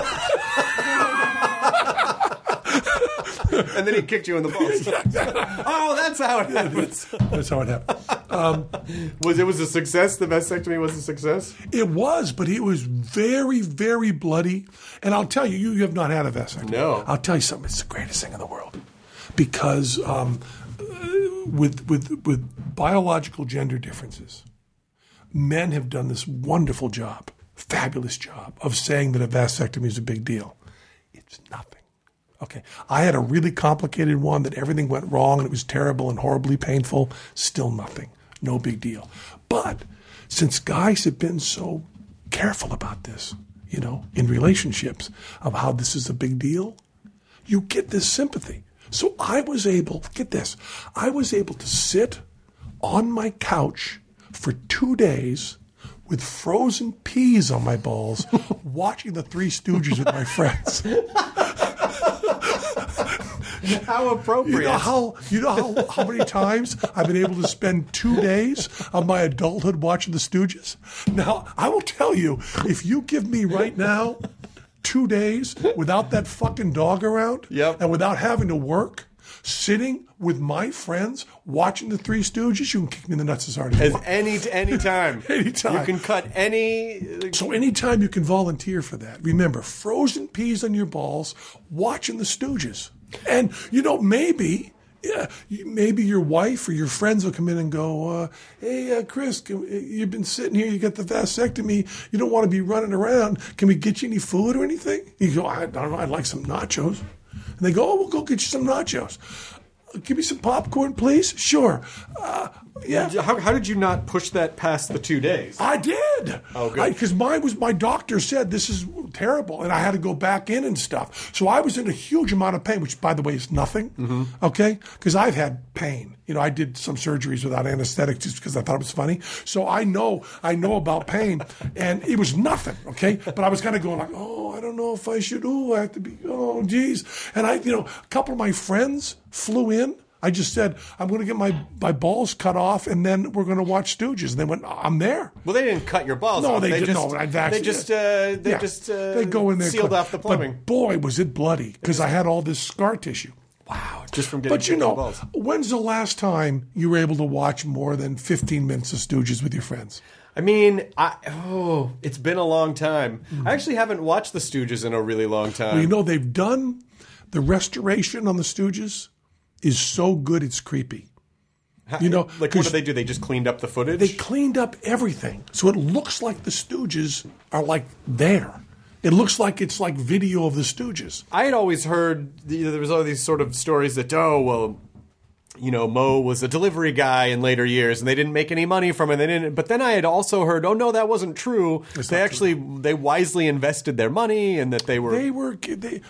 And then he kicked you in the balls. Oh, that's how it happens. That's how it happened. Um, was it was a success? The vasectomy was a success? It was, but it was very, very bloody. And I'll tell you, you, you have not had a vasectomy. No. I'll tell you something. It's the greatest thing in the world. Because um, with, with, with biological gender differences, men have done this wonderful job, fabulous job, of saying that a vasectomy is a big deal. It's nothing. Okay. I had a really complicated one that everything went wrong and it was terrible and horribly painful. Still nothing. No big deal. But since guys have been so careful about this, you know, in relationships, of how this is a big deal, you get this sympathy. So I was able, get this, I was able to sit on my couch for two days with frozen peas on my balls, watching the Three Stooges with my friends. How appropriate. You know how, you know how, how many times I've been able to spend two days of my adulthood watching the Stooges? Now, I will tell you, if you give me right now two days without that fucking dog around, yep. and without having to work, sitting with my friends watching the Three Stooges, you can kick me in the nuts as hard as you As want. any any time. Anytime. You can cut any. So anytime you can volunteer for that, remember, frozen peas on your balls, watching the Stooges. And, you know, maybe, yeah, maybe your wife or your friends will come in and go, uh, hey, uh, Chris, can, you've been sitting here, you got the vasectomy, you don't want to be running around. Can we get you any food or anything? You go, I, I don't know, I'd like some nachos. And they go, oh, we'll go get you some nachos. Give me some popcorn, please. Sure. Uh, yeah. How, how did you not push that past the two days? I did. Oh, good. Because mine was, my doctor said this is terrible, and I had to go back in and stuff. So I was in a huge amount of pain, which, by the way, is nothing. Mm-hmm. Okay? Because I've had pain. You know, I did some surgeries without anesthetic just because I thought it was funny. So I know, I know about pain, and it was nothing. Okay? But I was kind of going like, oh, I don't know if I should. Oh, I have to be. Oh, geez. And I, you know, a couple of my friends flew in. I just said, I'm going to get my, my balls cut off, and then we're going to watch Stooges. And they went, I'm there. Well, they didn't cut your balls no, off. They, They didn't. just, No, I vac- they just, uh, they yeah. just uh, they go in there, sealed cut. off the plumbing. But boy, was it bloody, because I had all this scar tissue. Wow, just from getting But you know, balls. when's the last time you were able to watch more than fifteen minutes of Stooges with your friends? I mean, I, oh, it's been a long time. Mm. I actually haven't watched the Stooges in a really long time. Well, you know, they've done the restoration on the Stooges is so good it's creepy. You know, like what did they do? They just cleaned up the footage? They cleaned up everything. So it looks like the Stooges are like there. It looks like it's like video of the Stooges. I had always heard, there was all these sort of stories that, oh, well, you know, Moe was a delivery guy in later years, and they didn't make any money from it. They didn't. But then I had also heard, oh no, that wasn't true. It's they not actually true. they wisely invested their money, and that they were They were. They,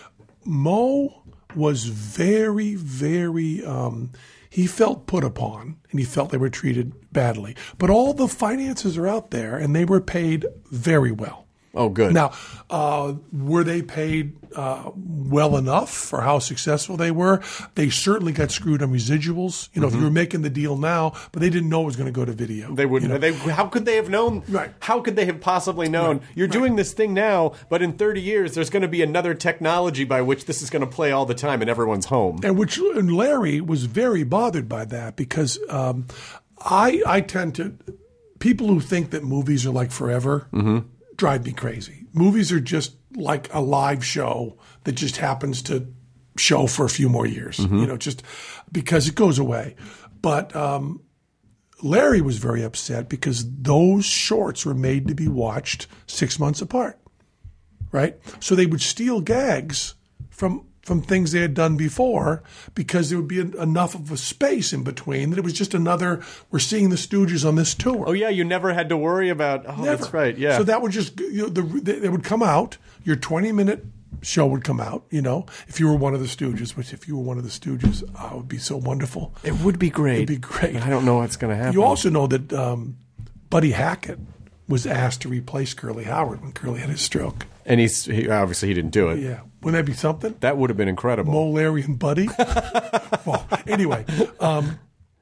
Moe was very, very. Um, he felt put upon, and he felt they were treated badly. But all the finances are out there, and they were paid very well. Oh, good. Now, uh, were they paid uh, well enough for how successful they were? They certainly got screwed on residuals. You know, mm-hmm. if you were making the deal now, but they didn't know it was going to go to video. They wouldn't. You know? They, how could they have known? Right. How could they have possibly known? Right. You're right. doing this thing now, but in thirty years, there's going to be another technology by which this is going to play all the time in everyone's home. And which and Larry was very bothered by that because um, I I tend to people who think that movies are like forever. Mm-hmm. drive me crazy. Movies are just like a live show that just happens to show for a few more years, Mm-hmm. you know, just because it goes away. But um, Larry was very upset because those shorts were made to be watched six months apart, right? So they would steal gags from from things they had done before because there would be en- enough of a space in between that it was just another, we're seeing the Stooges on this tour. Oh, yeah, you never had to worry about, oh, Never. that's right, yeah. So that would just, you know, the, they would come out, your twenty-minute show would come out, you know, if you were one of the Stooges, which if you were one of the Stooges, oh, it would be so wonderful. It would be great. It'd be great. I don't know what's going to happen. You also know that um, Buddy Hackett was asked to replace Curly Howard when Curly had his stroke. And he's he, obviously he didn't do it. Yeah. Wouldn't that be something? That would have been incredible. Mo, Larry, and Buddy. Well, anyway, um,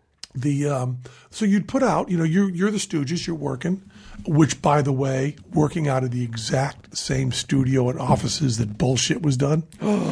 the um, so you'd put out, you know, you're you're the Stooges, you're working, which, by the way, working out of the exact same studio and offices that Bullshit was done.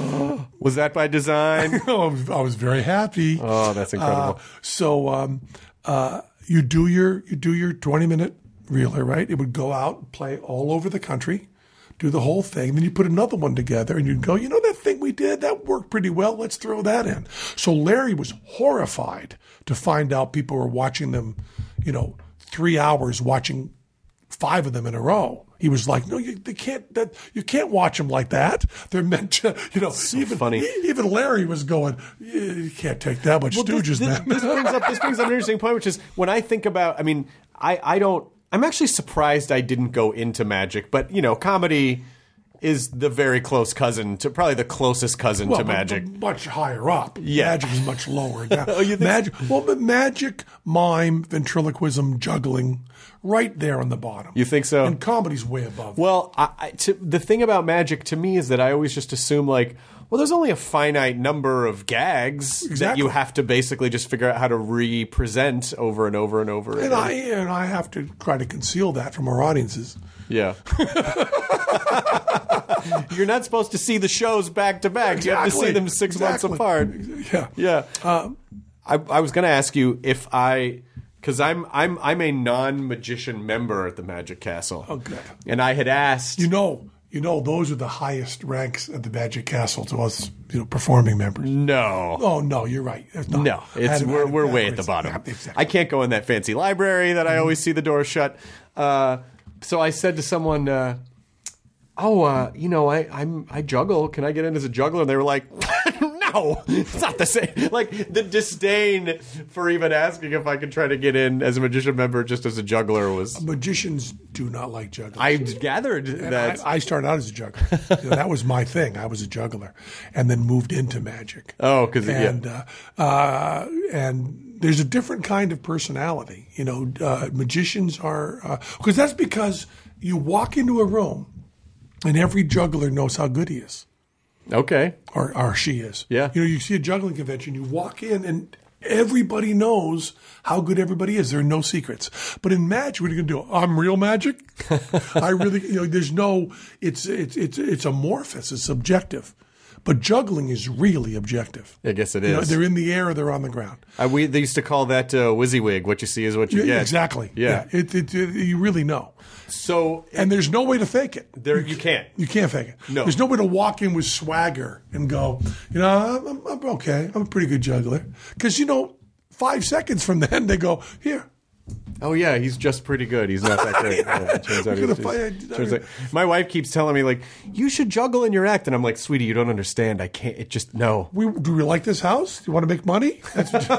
Was that by design? I was, I was very happy. Oh, that's incredible. Uh, so um, uh, you do your you do your twenty minute reeler, right? It would go out and play all over the country. Do the whole thing. Then you put another one together and you'd go, you know, that thing we did, that worked pretty well. Let's throw that in. So Larry was horrified to find out people were watching them, you know, three hours watching five of them in a row. He was like, no, you they can't, that, you can't watch them like that. They're meant to, you know, So even, funny. even Larry was going, you can't take that much Well, Stooges, this, this, man. this brings up this brings up an interesting point, which is when I think about. I mean, I, I don't. I'm actually surprised I didn't go into magic, but you know, comedy is the very close cousin to probably the closest cousin Well, to but- magic. but much higher up. Yeah. Magic is much lower down. Oh, you think magic, well, but magic, mime, ventriloquism, juggling, right there on the bottom. You think so? And comedy's way above. Well, I, I, to, the thing about magic to me is that I always just assume like, well, there's only a finite number of gags that Exactly. you have to basically just figure out how to re-present over and over and over. and again. I and I have to try to conceal that from our audiences. Yeah. You're not supposed to see the shows back to back. You have to see Exactly. them six Exactly. months apart. Yeah. Yeah. I, I was going to ask you if I, because I'm I'm I'm a non-magician member at the Magic Castle. Okay. And I had asked. You know, you know, those are the highest ranks at the Magic Castle to us, you know, performing members. No. Oh no, you're right. There's not. No, I it's had it- I we're had it we're way at the backwards. bottom. Yeah, exactly. I can't go in that fancy library that I always see the door shut. Uh, so I said to someone, uh, "Oh, uh, you know, I I'm I juggle. Can I get in as a juggler?" And they were like, "No, it's not the same." Like the disdain for even asking if I could try to get in as a magician member just as a juggler was. Magicians do not like juggling. I gathered And that. I, I started out as a juggler. You know, that was my thing. I was a juggler, and then moved into magic. Oh, 'cause, yeah. and uh, uh, and there's a different kind of personality. You know, uh, magicians are because that's because you walk into a room, and every juggler knows how good he is, Okay. or or she is. Yeah. You know, you see a juggling convention, you walk in, and everybody knows how good everybody is. There are no secrets. But in magic, what are you going to do? I'm real magic. I really, you know, there's no. It's it's it's it's amorphous. It's subjective. But juggling is really objective. I guess it You know, is. they're in the air or they're on the ground. Uh, we they used to call that uh, WYSIWYG. What you see is what you Yeah, get. exactly. Yeah. It, it, it, you really know. So And there's no way to fake it. there you can't. You can't fake it. No. There's no way to walk in with swagger and go, you know, I'm, I'm, I'm okay. I'm a pretty good juggler. Because, you know, five seconds from then, they go, here. Oh yeah, he's just pretty good. He's not that great. Yeah. Yeah, it turns out We're he's- gonna he's- find- turns out- my wife keeps telling me like, you should juggle in your act, and I'm like, sweetie, you don't understand. I can't. It just no. We, do we like this house? Do you want to make money? That's what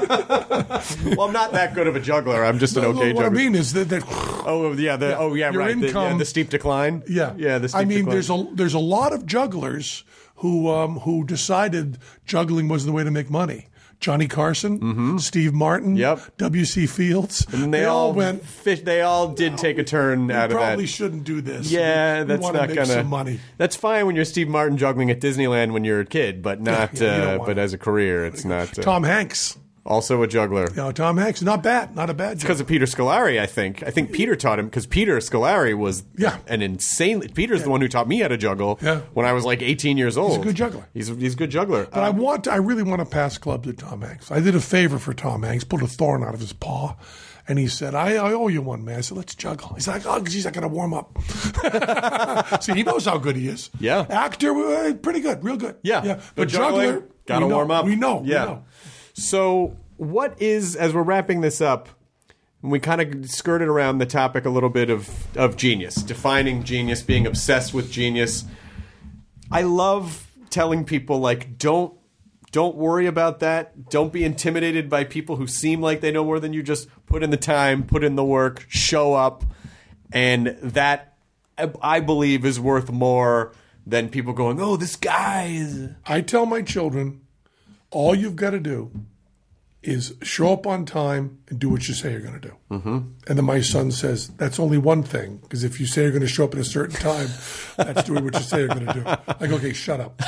you- Well, I'm not that good of a juggler. I'm just an No, okay what juggler. I mean is that, that Oh yeah, the oh yeah, Your right. The, yeah, income- the steep decline. yeah, yeah. The steep I mean, decline. there's a there's a lot of jugglers who um, who decided juggling was the way to make money. Johnny Carson, Steve Martin, Yep. W C Fields. and they, all went. Fish, they all did take a turn We out of that. probably shouldn't do this. Yeah, We that's wanna not make gonna. some money. That's fine when you're Steve Martin juggling at Disneyland when you're a kid, but not. yeah, you don't uh, want but it. as a career, it's not. Uh, Tom Hanks. Also a juggler. You know, Tom Hanks, not bad, not a bad juggler. Because of Peter Scolari, I think. I think Peter taught him, because Peter Scolari was yeah. an insane... Peter's yeah. the one who taught me how to juggle yeah. when I was like eighteen years old. He's a good juggler. He's a, he's a good juggler. But um, I want, to, I really want to pass clubs to Tom Hanks. I did a favor for Tom Hanks, pulled a thorn out of his paw, and he said, I, I owe you one, man. I said, let's juggle. He's like, oh, geez, I got to warm up. See, he knows how good he is. Yeah. Actor, uh, pretty good, real good. Yeah. yeah. But, but juggler, got to warm up. We know. Yeah. We know. So... what is, as we're wrapping this up, we kind of skirted around the topic a little bit of, of genius, defining genius, being obsessed with genius. I love telling people, like, don't don't worry about that. Don't be intimidated by people who seem like they know more than you. Just put in the time, put in the work, show up. And that, I believe, is worth more than people going, oh, this guy is... I tell my children, all you've got to do is show up on time and do what you say you're going to do. Mm-hmm. And then my son says, that's only one thing, because if you say you're going to show up at a certain time, that's doing what you say you're going to do. I go, okay, shut up.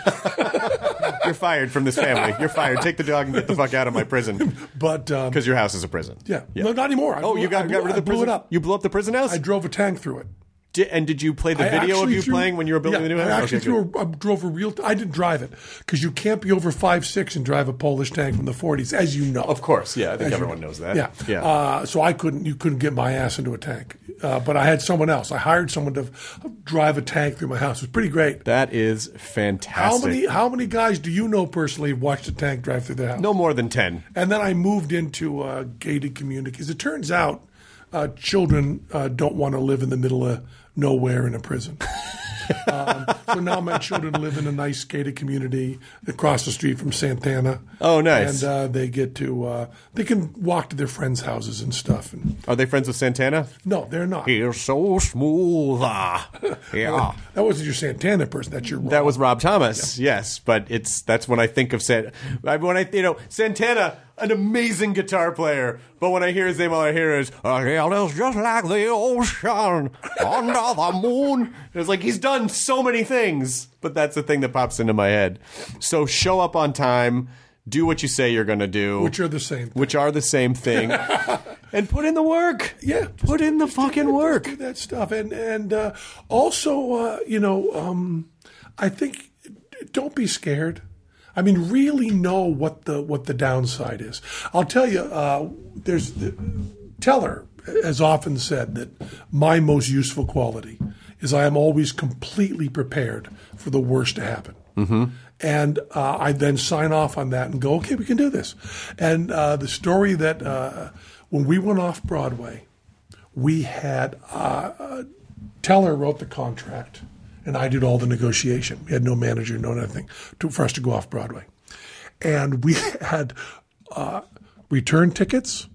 You're fired from this family. You're fired. Take the dog and get the fuck out of my prison. But because um, your house is a prison. Yeah. yeah. No, not anymore. I oh, blew, you got, blew, got rid of the prison? Blew it up. You blew up the prison house? I drove a tank through it. Did, and did you play the I video of you threw, playing when you were building yeah, the new house? I actually okay, threw a, I drove a real... I didn't drive it, because you can't be over five six and drive a Polish tank from the forties, as you know. Of course, yeah. I think as everyone you know. knows that. Yeah. yeah. Uh, so I couldn't... You couldn't get my ass into a tank. Uh, but I had someone else. I hired someone to drive a tank through my house. It was pretty great. That is fantastic. How many How many guys do you know personally have watched a tank drive through their house? No more than ten. And then I moved into a gated community, because it turns out uh, children uh, don't want to live in the middle of nowhere in a prison. um, so now my children live in a nice gated community across the street from Santana. Oh, nice! And uh, they get to uh, they can walk to their friends' houses and stuff. And are they friends with Santana? No, they're not. He's so smooth. Yeah, that wasn't your Santana person. That's your Rob. That was Rob Thomas. Yeah. Yes, but it's that's when I think of Santana. When I you know Santana. An amazing guitar player, but when I hear his name, all I hear is "Oh, it's just like the ocean under the moon." It's like he's done so many things, but that's the thing that pops into my head. So show up on time, do what you say you're going to do, which are the same, thing. which are the same thing, and put in the work. Yeah, put in the fucking work. Do that stuff, and and uh, also, uh, you know, um, I think don't be scared. I mean, really know what the what the downside is. I'll tell you, uh, there's Teller has often said that my most useful quality is I am always completely prepared for the worst to happen. Mm-hmm. And uh, I then sign off on that and go, okay, we can do this. And uh, the story that uh, when we went off Broadway, we had uh, uh, Teller wrote the contract. And I did all the negotiation. We had no manager, no nothing to, for us to go off Broadway. And we had uh, return tickets.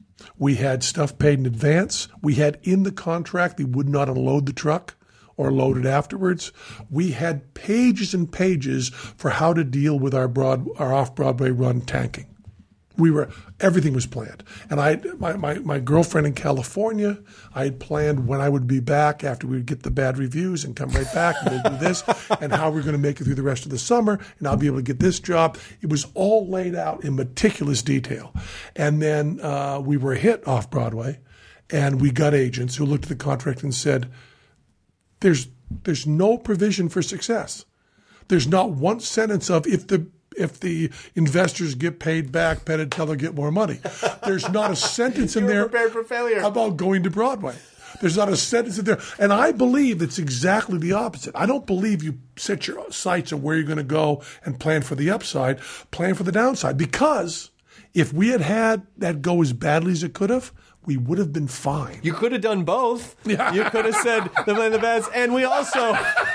We had stuff paid in advance. We had in the contract they would not unload the truck or load it afterwards. We had pages and pages for how to deal with our broad, our off-Broadway run tanking. We were everything was planned, and I my, my my girlfriend in California. I had planned when I would be back after we would get the bad reviews and come right back and we'll do this, and how we're going to make it through the rest of the summer, and I'll be able to get this job. It was all laid out in meticulous detail, and then uh, we were hit off Broadway, and we got agents who looked at the contract and said, "There's there's no provision for success. There's not one sentence of if the." If the investors get paid back, Penn and Teller get more money. There's not a sentence in there prepared for failure. about going to Broadway. There's not a sentence in there. And I believe it's exactly the opposite. I don't believe you set your sights on where you're going to go and plan for the upside, plan for the downside. Because if we had had that go as badly as it could have, we would have been fine. You could have done both. Yeah. You could have said the plan the best, and we also.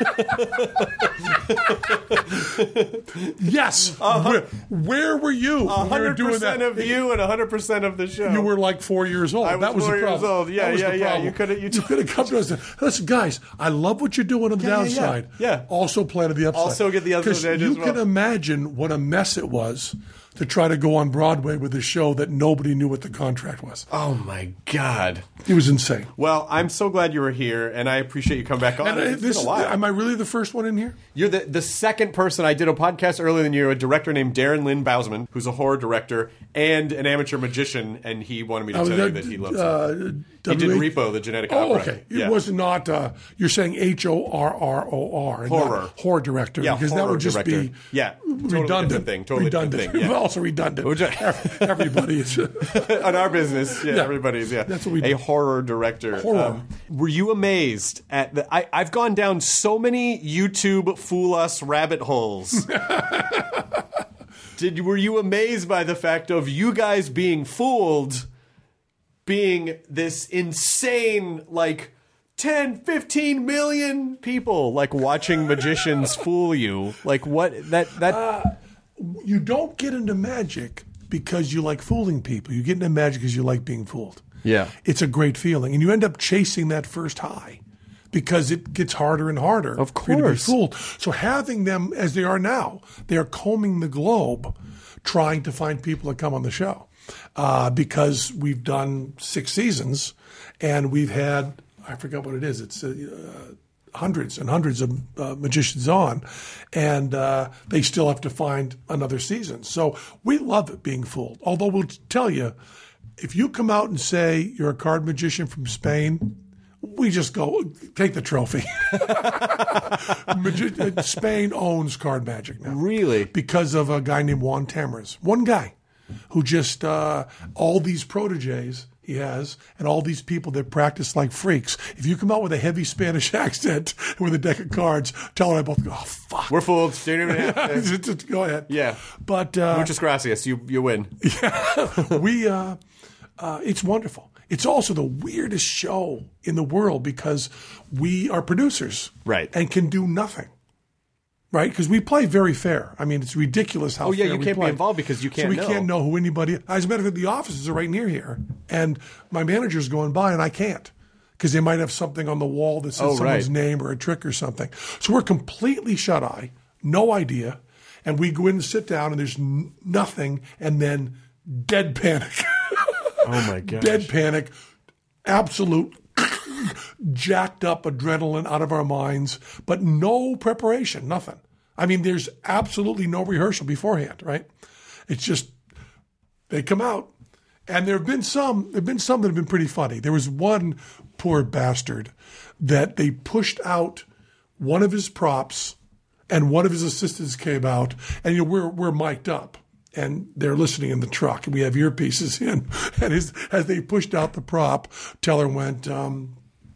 Yes. Uh-huh. Where, where were you? A hundred percent of you and a hundred percent of the show. You were like four years old. I was that was four the problem. years old. Yeah, yeah, yeah. You could have. You, you could have come to us. And, listen, guys. I love what you're doing on the yeah, downside. Yeah, yeah. Also, plan to the upside. Also, get the upside edge as well. You can imagine what a mess it was to try to go on Broadway with a show that nobody knew what the contract was. Oh, my God. It was insane. Well, I'm so glad you were here, and I appreciate you coming back on. And, uh, It's this, been a while. am I really the first one in here? You're the, the second person. I did a podcast earlier than you, a director named Darren Lynn Bousman, who's a horror director and an amateur magician, and he wanted me to Uh, tell that- you that he loves uh, it. He did W H Repo, the genetic Oh, opera. okay. It Yeah. was not, uh, you're saying H O R R O R. and Horror. not horror director. Yeah, because that horror would just director. be Yeah, totally redundant. different thing, totally redundant. different thing, yeah. Also redundant. Which I- Ev- Everybody is. On our business, yeah, Yeah. everybody's, yeah. That's what we A do. horror director. Um, Horror. were you amazed at the... I, I've gone down so many YouTube fool us rabbit holes. Did Were you amazed by the fact of you guys being fooled, being this insane, like... ten, fifteen million people like watching magicians fool you. Like what that that You don't get into magic because you like fooling people. You get into magic because you like being fooled. Yeah. It's a great feeling. And you end up chasing that first high because it gets harder and harder Of for you to be course. fooled. So having them as they are now, they are combing the globe trying to find people to come on the show. Uh, because we've done six seasons and we've had, I forgot what it is, it's uh, hundreds and hundreds of uh, magicians on, and uh, they still have to find another season. So we love it being fooled. Although we'll tell you, if you come out and say you're a card magician from Spain, we just go, take the trophy. Magi- Spain owns card magic now. Really? Because of a guy named Juan Tamariz. One guy who just, uh, all these proteges he has, and all these people that practice like freaks. If you come out with a heavy Spanish accent with a deck of cards, tell her I both go, oh, fuck. we're fooled. Don't even have to. Just- just go ahead. Yeah. But uh, Muchas gracias. You you win. we, uh, uh, it's wonderful. It's also the weirdest show in the world because we are producers. Right. And can do nothing. Right? Because we play very fair. I mean, it's ridiculous how Oh, yeah, fair you we can't be play. involved because you can't So we know. can't know who anybody... As a matter of fact, the offices are right near here. And my manager's going by and I can't. Because they might have something on the wall that says Oh, someone's right. name or a trick or something. So we're completely shut-eye, no idea. And we go in and sit down and there's n- nothing. And then dead panic. Oh my gosh. Dead panic. Absolute jacked up adrenaline out of our minds. But no preparation, nothing. I mean, there's absolutely no rehearsal beforehand, right? It's just they come out, and there have been some. There've been some that have been pretty funny. There was one poor bastard that they pushed out one of his props, and one of his assistants came out, and you know we're we're mic'd up, and they're listening in the truck, and we have earpieces in, and as as they pushed out the prop, Teller went. Um,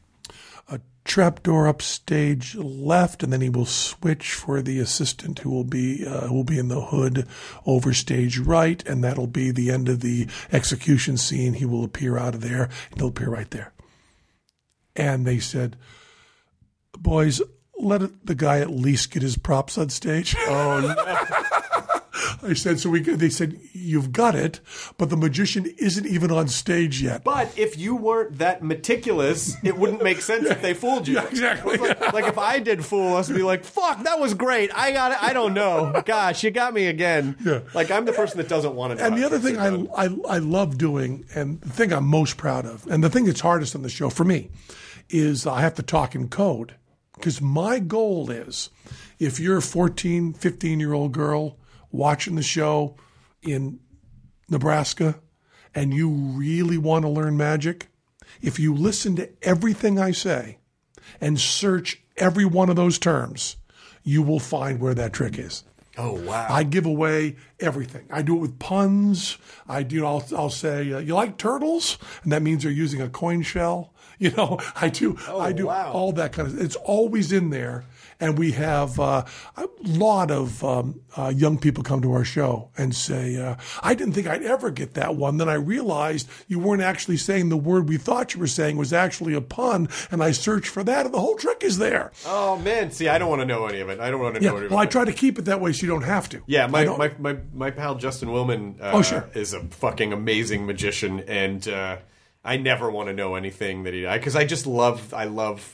Trapdoor upstage left, and then he will switch for the assistant who will be uh, who will be in the hood over stage right, and that'll be the end of the execution scene. He will appear out of there, and he'll appear right there. And they said, "Boys, let it, the guy at least get his props on stage." Oh no. I said, so we. They said, "You've got it, but the magician isn't even on stage yet." But if you weren't that meticulous, it wouldn't make sense if they fooled you. Yeah, exactly. Like, like if I did fool us, I'd be like, "Fuck, that was great. I got it. I don't know. Gosh, you got me again." Yeah. Like I'm the person that doesn't want to. know And the how other tricks thing are I, done. I I love doing, and the thing I'm most proud of, and the thing that's hardest on the show for me, is I have to talk in code. Because my goal is, if you're a fourteen, fifteen-year-old girl watching the show in Nebraska and you really want to learn magic, if you listen to everything I say and search every one of those terms, you will find where that trick is. Oh wow! I give away everything. I do it with puns. I do. I'll, I'll say, uh, "You like turtles?" and that means they're using a coin shell. You know, I do. Oh, I do wow. all that kind of. It's always in there. And we have uh, a lot of um, uh, young people come to our show and say, uh, "I didn't think I'd ever get that one. Then I realized you weren't actually saying the word we thought you were saying was actually a pun, and I searched for that, and the whole trick is there." Oh man, see, I don't want to know any of it. I don't want to Yeah. know any of Well, I it. try to keep it that way so you don't have to. Yeah, I my, don't- my, my, my pal Justin Willman uh, Oh, sure. is a fucking amazing magician, and uh, I never want to know anything that he because I just love I love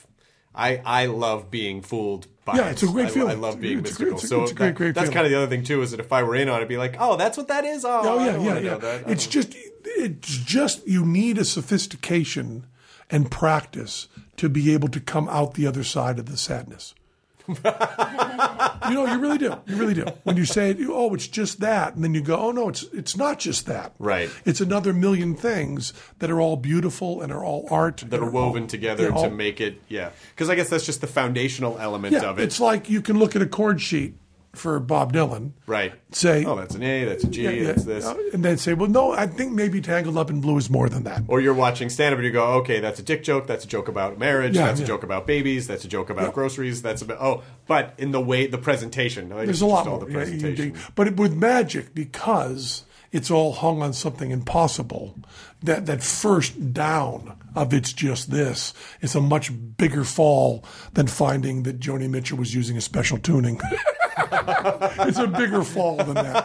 I, I love being fooled by Yeah, it. it's a great I, feeling. I love being It's a mystical. great- it's a- so it's a great, that- great that's feeling. kind of the other thing, too, is that if I were in on it, I'd be like, oh, that's what that is? Oh, Oh I yeah, don't yeah, wanna yeah. know that. I It's don't- just, it's just you need a sophistication and practice to be able to come out the other side of the sadness. You know, you really do. You really do. When you say, "Oh, it's just that," and then you go, "Oh no, it's it's not just that. Right. It's another million things that are all beautiful and are all art that are woven all, together they're all- to make it, yeah. Because I guess that's just the foundational element Yeah, of it. it's like you can look at a chord sheet for Bob Dylan, right. Say, oh, that's an A, that's a G, yeah, yeah, that's this. uh, and then say, "Well, no, I think maybe Tangled Up in Blue is more than that." Or you're watching stand-up and you go, okay, that's a dick joke, that's a joke about marriage, Yeah, that's yeah. a joke about babies, that's a joke about Yeah. groceries, that's about, oh, but in the way, the presentation. I think There's it's a lot just all more. the Yeah, you presentation. dig. But it, with magic, because it's all hung on something impossible, that, that first down of it's just this, it's a much bigger fall than finding that Joni Mitchell was using a special tuning. It's a bigger fall than that.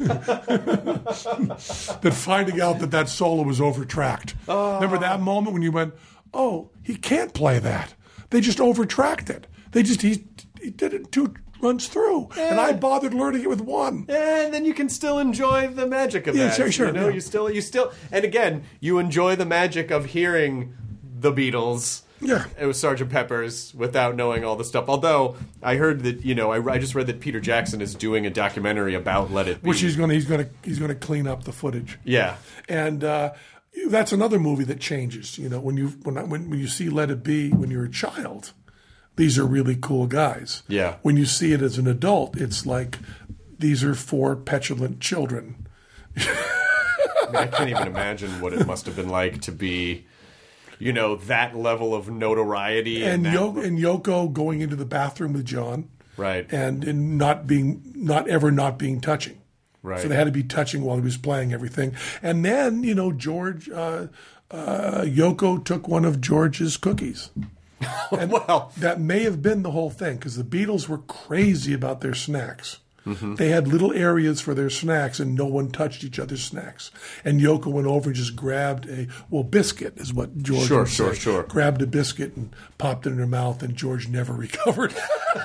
Than finding out that that solo was overtracked. Oh. Remember that moment when you went, oh, he can't play that. They just overtracked it. They just, he, he did it two runs through. Yeah. And I bothered learning it with one. And then you can still enjoy the magic of Yeah, that. sure, sure, You know, yeah. you still, you still, and again, you enjoy the magic of hearing the Beatles. Yeah. It was Sergeant Pepper's without knowing all the stuff. Although I heard that, you know, I, I just read that Peter Jackson is doing a documentary about Let It Be. Which he's going to he's going to he's going to clean up the footage. Yeah. And uh, that's another movie that changes. You know, when you when I- when when you see Let It Be when you're a child, these are really cool guys. Yeah. When you see it as an adult, it's like these are four petulant children. I mean, I can't even imagine what it must have been like to be, you know, that level of notoriety. And, And, Yo- that, and Yoko going into the bathroom with John. Right. And, and not being, not ever not being touching. Right. So they had to be touching while he was playing everything. And then, you know, George, uh, uh, Yoko took one of George's cookies. And well, that may have been the whole thing because the Beatles were crazy about their snacks. Mm-hmm. They had little areas for their snacks, and no one touched each other's snacks. And Yoko went over and just grabbed a, well, biscuit is what George Sure, would sure, say. sure. Grabbed a biscuit and popped it in her mouth, and George never recovered.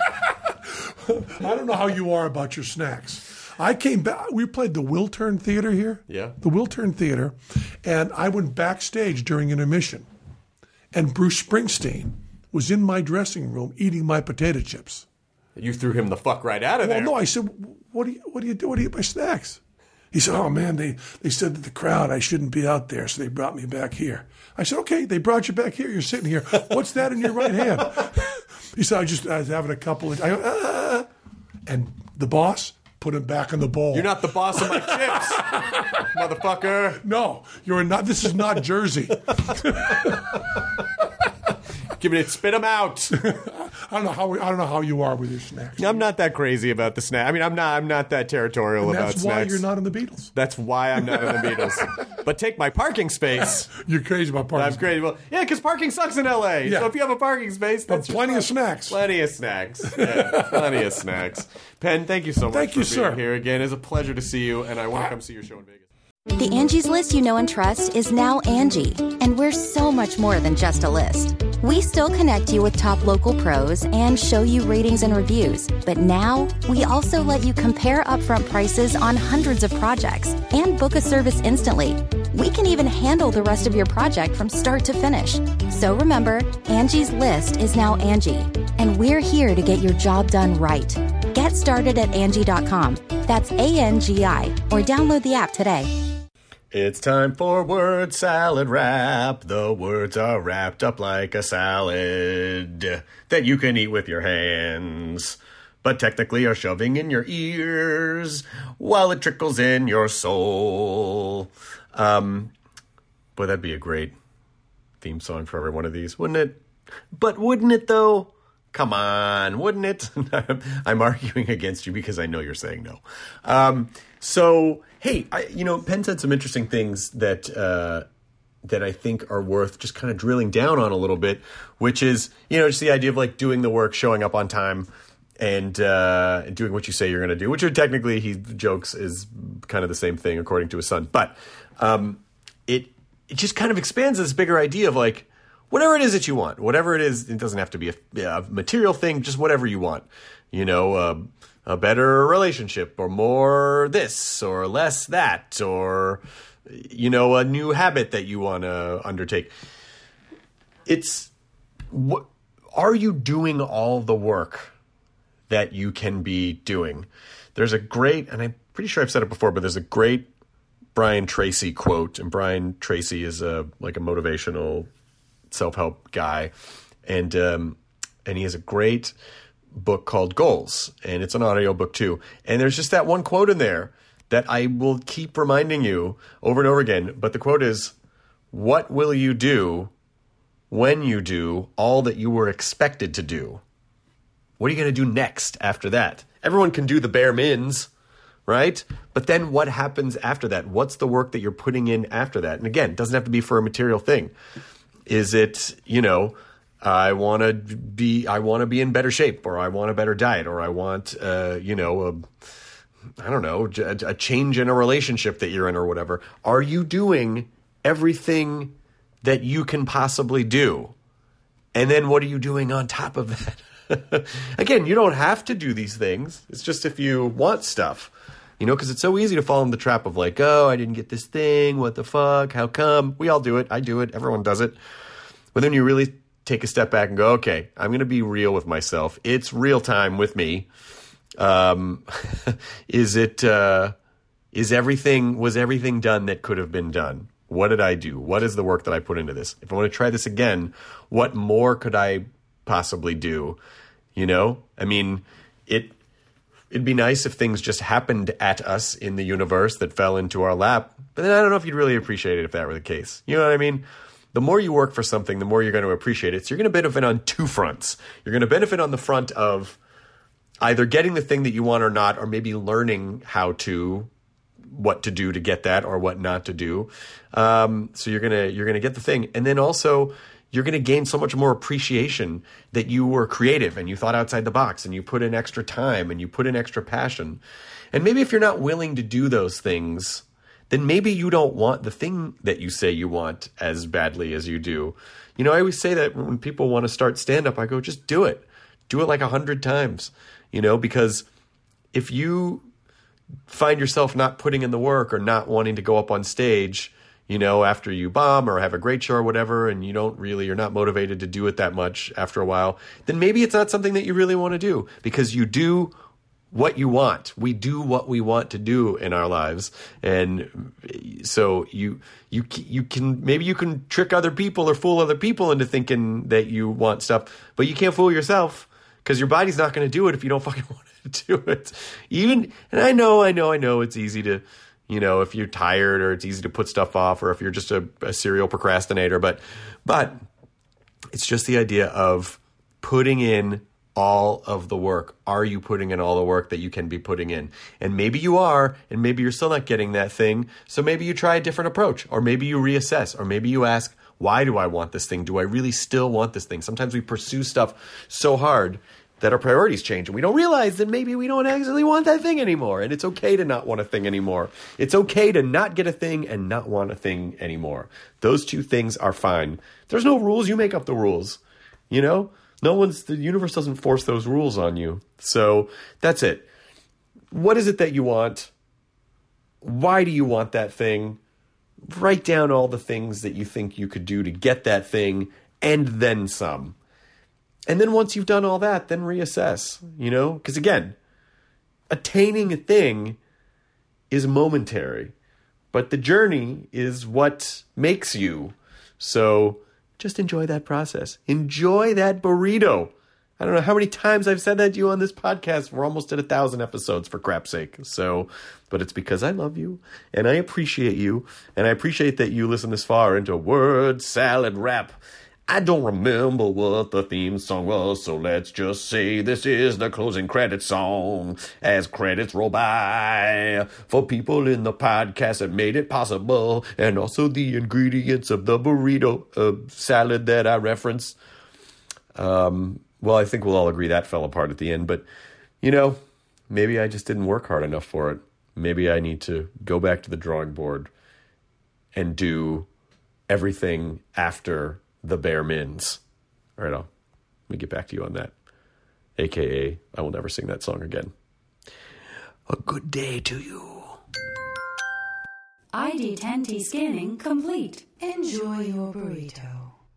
I don't know how you are about your snacks. I came back, we played the Wiltern Theater here. Yeah. The Wiltern Theater. And I went backstage during intermission. And Bruce Springsteen was in my dressing room eating my potato chips. you threw him the fuck right out of Well, there. no, I said, what do you, what do you do? What do you eat my snacks? He said, oh, man, they, they said to the crowd I shouldn't be out there, so they brought me back here. I said, okay, they brought you back here. You're sitting here. What's that in your right hand? He said, I just I was having a couple of, I go, ah. And the boss put him back in the bowl. You're not the boss of my chips, motherfucker. No, you're not. This is not Jersey. Give it, spit them out. I don't know how I don't know how you are with your snacks. I'm not that crazy about the snack. I mean, I'm not. I'm not that territorial And about that's why snacks. you're not in the Beatles. That's why I'm not in the Beatles. But take my parking space. You're crazy about parking. That's great. Well, yeah, because parking sucks in L A. Yeah. So if you have a parking space, But that's your plenty of problem. snacks. Plenty of snacks. Yeah, plenty of snacks. Penn, thank you so much Thank for you, being sir. here again. It's a pleasure to see you, and I want to come see your show in Vegas. The Angie's List you know and trust is now Angie, and we're so much more than just a list. We still connect you with top local pros and show you ratings and reviews, but now we also let you compare upfront prices on hundreds of projects and book a service instantly. We can even handle the rest of your project from start to finish. So remember, Angie's List is now Angie, and we're here to get your job done right. Get started at Angie dot com. That's A N G I, or download the app today. It's time for word salad wrap. The words are wrapped up like a salad that you can eat with your hands, but technically are shoving in your ears while it trickles in your soul. Um, boy, that'd be a great theme song for every one of these, wouldn't it? But wouldn't it, though? Come on, wouldn't it? I'm arguing against you because I know you're saying no. Um, so, hey, I, you know, Penn said some interesting things that uh, that I think are worth just kind of drilling down on a little bit, which is, you know, just the idea of like doing the work, showing up on time, and uh, doing what you say you're going to do, which are technically, he jokes, is kind of the same thing according to his son. But um, it it just kind of expands this bigger idea of like, whatever it is that you want, whatever it is, it doesn't have to be a, a material thing, just whatever you want, you know, uh, a better relationship or more this or less that, or, you know, a new habit that you want to undertake. It's, what, are you doing all the work that you can be doing? There's a great, and I'm pretty sure I've said it before, but there's a great Brian Tracy quote, and Brian Tracy is a like a motivational self-help guy, and um, and he has a great book called Goals, and it's an audio book too. And there's just that one quote in there that I will keep reminding you over and over again. But the quote is, "What will you do when you do all that you were expected to do? What are you going to do next after that?" Everyone can do the bare mins, right? But then what happens after that? What's the work that you're putting in after that? And again, it doesn't have to be for a material thing. Is it, you know, I want to be, I want to be in better shape, or I want a better diet, or I want, uh, you know, a, I don't know, a, a change in a relationship that you're in or whatever. Are you doing everything that you can possibly do? And then what are you doing on top of that? Again, you don't have to do these things. It's just if you want stuff, you know, because it's so easy to fall in the trap of like, oh, I didn't get this thing. What the fuck? How come? We all do it. I do it. Everyone does it. But then you really take a step back and go, okay, I'm going to be real with myself. It's real time with me. Um, is it, uh, is everything, was everything done that could have been done? What did I do? What is the work that I put into this? If I want to try this again, what more could I possibly do? You know, I mean, it, it'd be nice if things just happened at us in the universe that fell into our lap. But then I don't know if you'd really appreciate it if that were the case. You know what I mean? The more you work for something, the more you're going to appreciate it. So you're going to benefit on two fronts. You're going to benefit on the front of either getting the thing that you want or not, or maybe learning how to, what to do to get that or what not to do. Um, so you're going to, you're going to get the thing. And then also you're going to gain so much more appreciation that you were creative and you thought outside the box and you put in extra time and you put in extra passion. And maybe if you're not willing to do those things, then maybe you don't want the thing that you say you want as badly as you do. You know, I always say that when people want to start stand-up, I go, just do it. Do it like a hundred times, you know, because if you find yourself not putting in the work or not wanting to go up on stage, you know, after you bomb or have a great show or whatever, and you don't really, you're not motivated to do it that much after a while, then maybe it's not something that you really want to do, because you do what you want. We do what we want to do in our lives. And so you, you, you can, maybe you can trick other people or fool other people into thinking that you want stuff, but you can't fool yourself, because your body's not going to do it if you don't fucking want to do it. Even, and I know, I know, I know it's easy to, you know, if you're tired, or it's easy to put stuff off, or if you're just a, a serial procrastinator, but, but it's just the idea of putting in all of the work. Are you putting in all the work that you can be putting in? And maybe you are, and maybe you're still not getting that thing. So maybe you try a different approach, or maybe you reassess, or maybe you ask, why do I want this thing? Do I really still want this thing? Sometimes we pursue stuff so hard that our priorities change, and we don't realize that maybe we don't actually want that thing anymore. And it's okay to not want a thing anymore. It's okay to not get a thing and not want a thing anymore. Those two things are fine. There's no rules. You make up the rules. You know, no one's, the universe doesn't force those rules on you. So that's it. What is it that you want? Why do you want that thing? Write down all the things that you think you could do to get that thing, and then some. And then once you've done all that, then reassess, you know? Because again, attaining a thing is momentary, but the journey is what makes you. So just enjoy that process. Enjoy that burrito. I don't know how many times I've said that to you on this podcast. We're almost at a thousand episodes, for crap's sake. So, but it's because I love you and I appreciate you, and I appreciate that you listen this far into Word Salad Rap. I don't remember what the theme song was, so let's just say this is the closing credits song as credits roll by for people in the podcast that made it possible, and also the ingredients of the burrito uh, salad that I referenced. Um, well, I think we'll all agree that fell apart at the end, but, you know, maybe I just didn't work hard enough for it. Maybe I need to go back to the drawing board and do everything after the Bear Mins. All right, I'll, let me get back to you on that. A K A, I will never sing that song again. A good day to you. I D ten T scanning complete. Enjoy your burrito.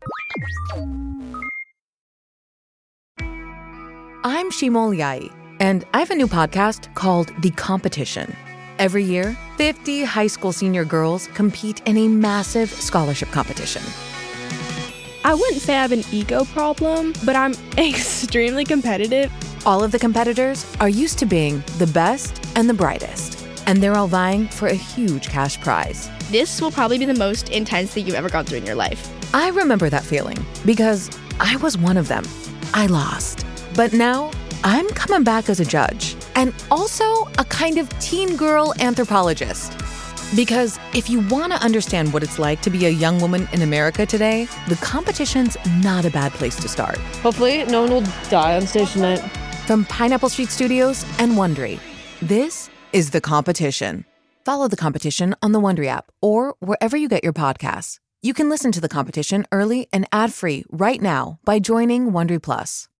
I'm Shimol Yai, and I have a new podcast called The Competition. Every year, fifty high school senior girls compete in a massive scholarship competition. I wouldn't say I have an ego problem, but I'm extremely competitive. All of the competitors are used to being the best and the brightest, and they're all vying for a huge cash prize. This will probably be the most intense thing you've ever gone through in your life. I remember that feeling because I was one of them. I lost. But now I'm coming back as a judge and also a kind of teen girl anthropologist. Because if you want to understand what it's like to be a young woman in America today, the competition's not a bad place to start. Hopefully no one will die on stage tonight. From Pineapple Street Studios and Wondery, this is The Competition. Follow The Competition on the Wondery app or wherever you get your podcasts. You can listen to The Competition early and ad-free right now by joining Wondery Plus.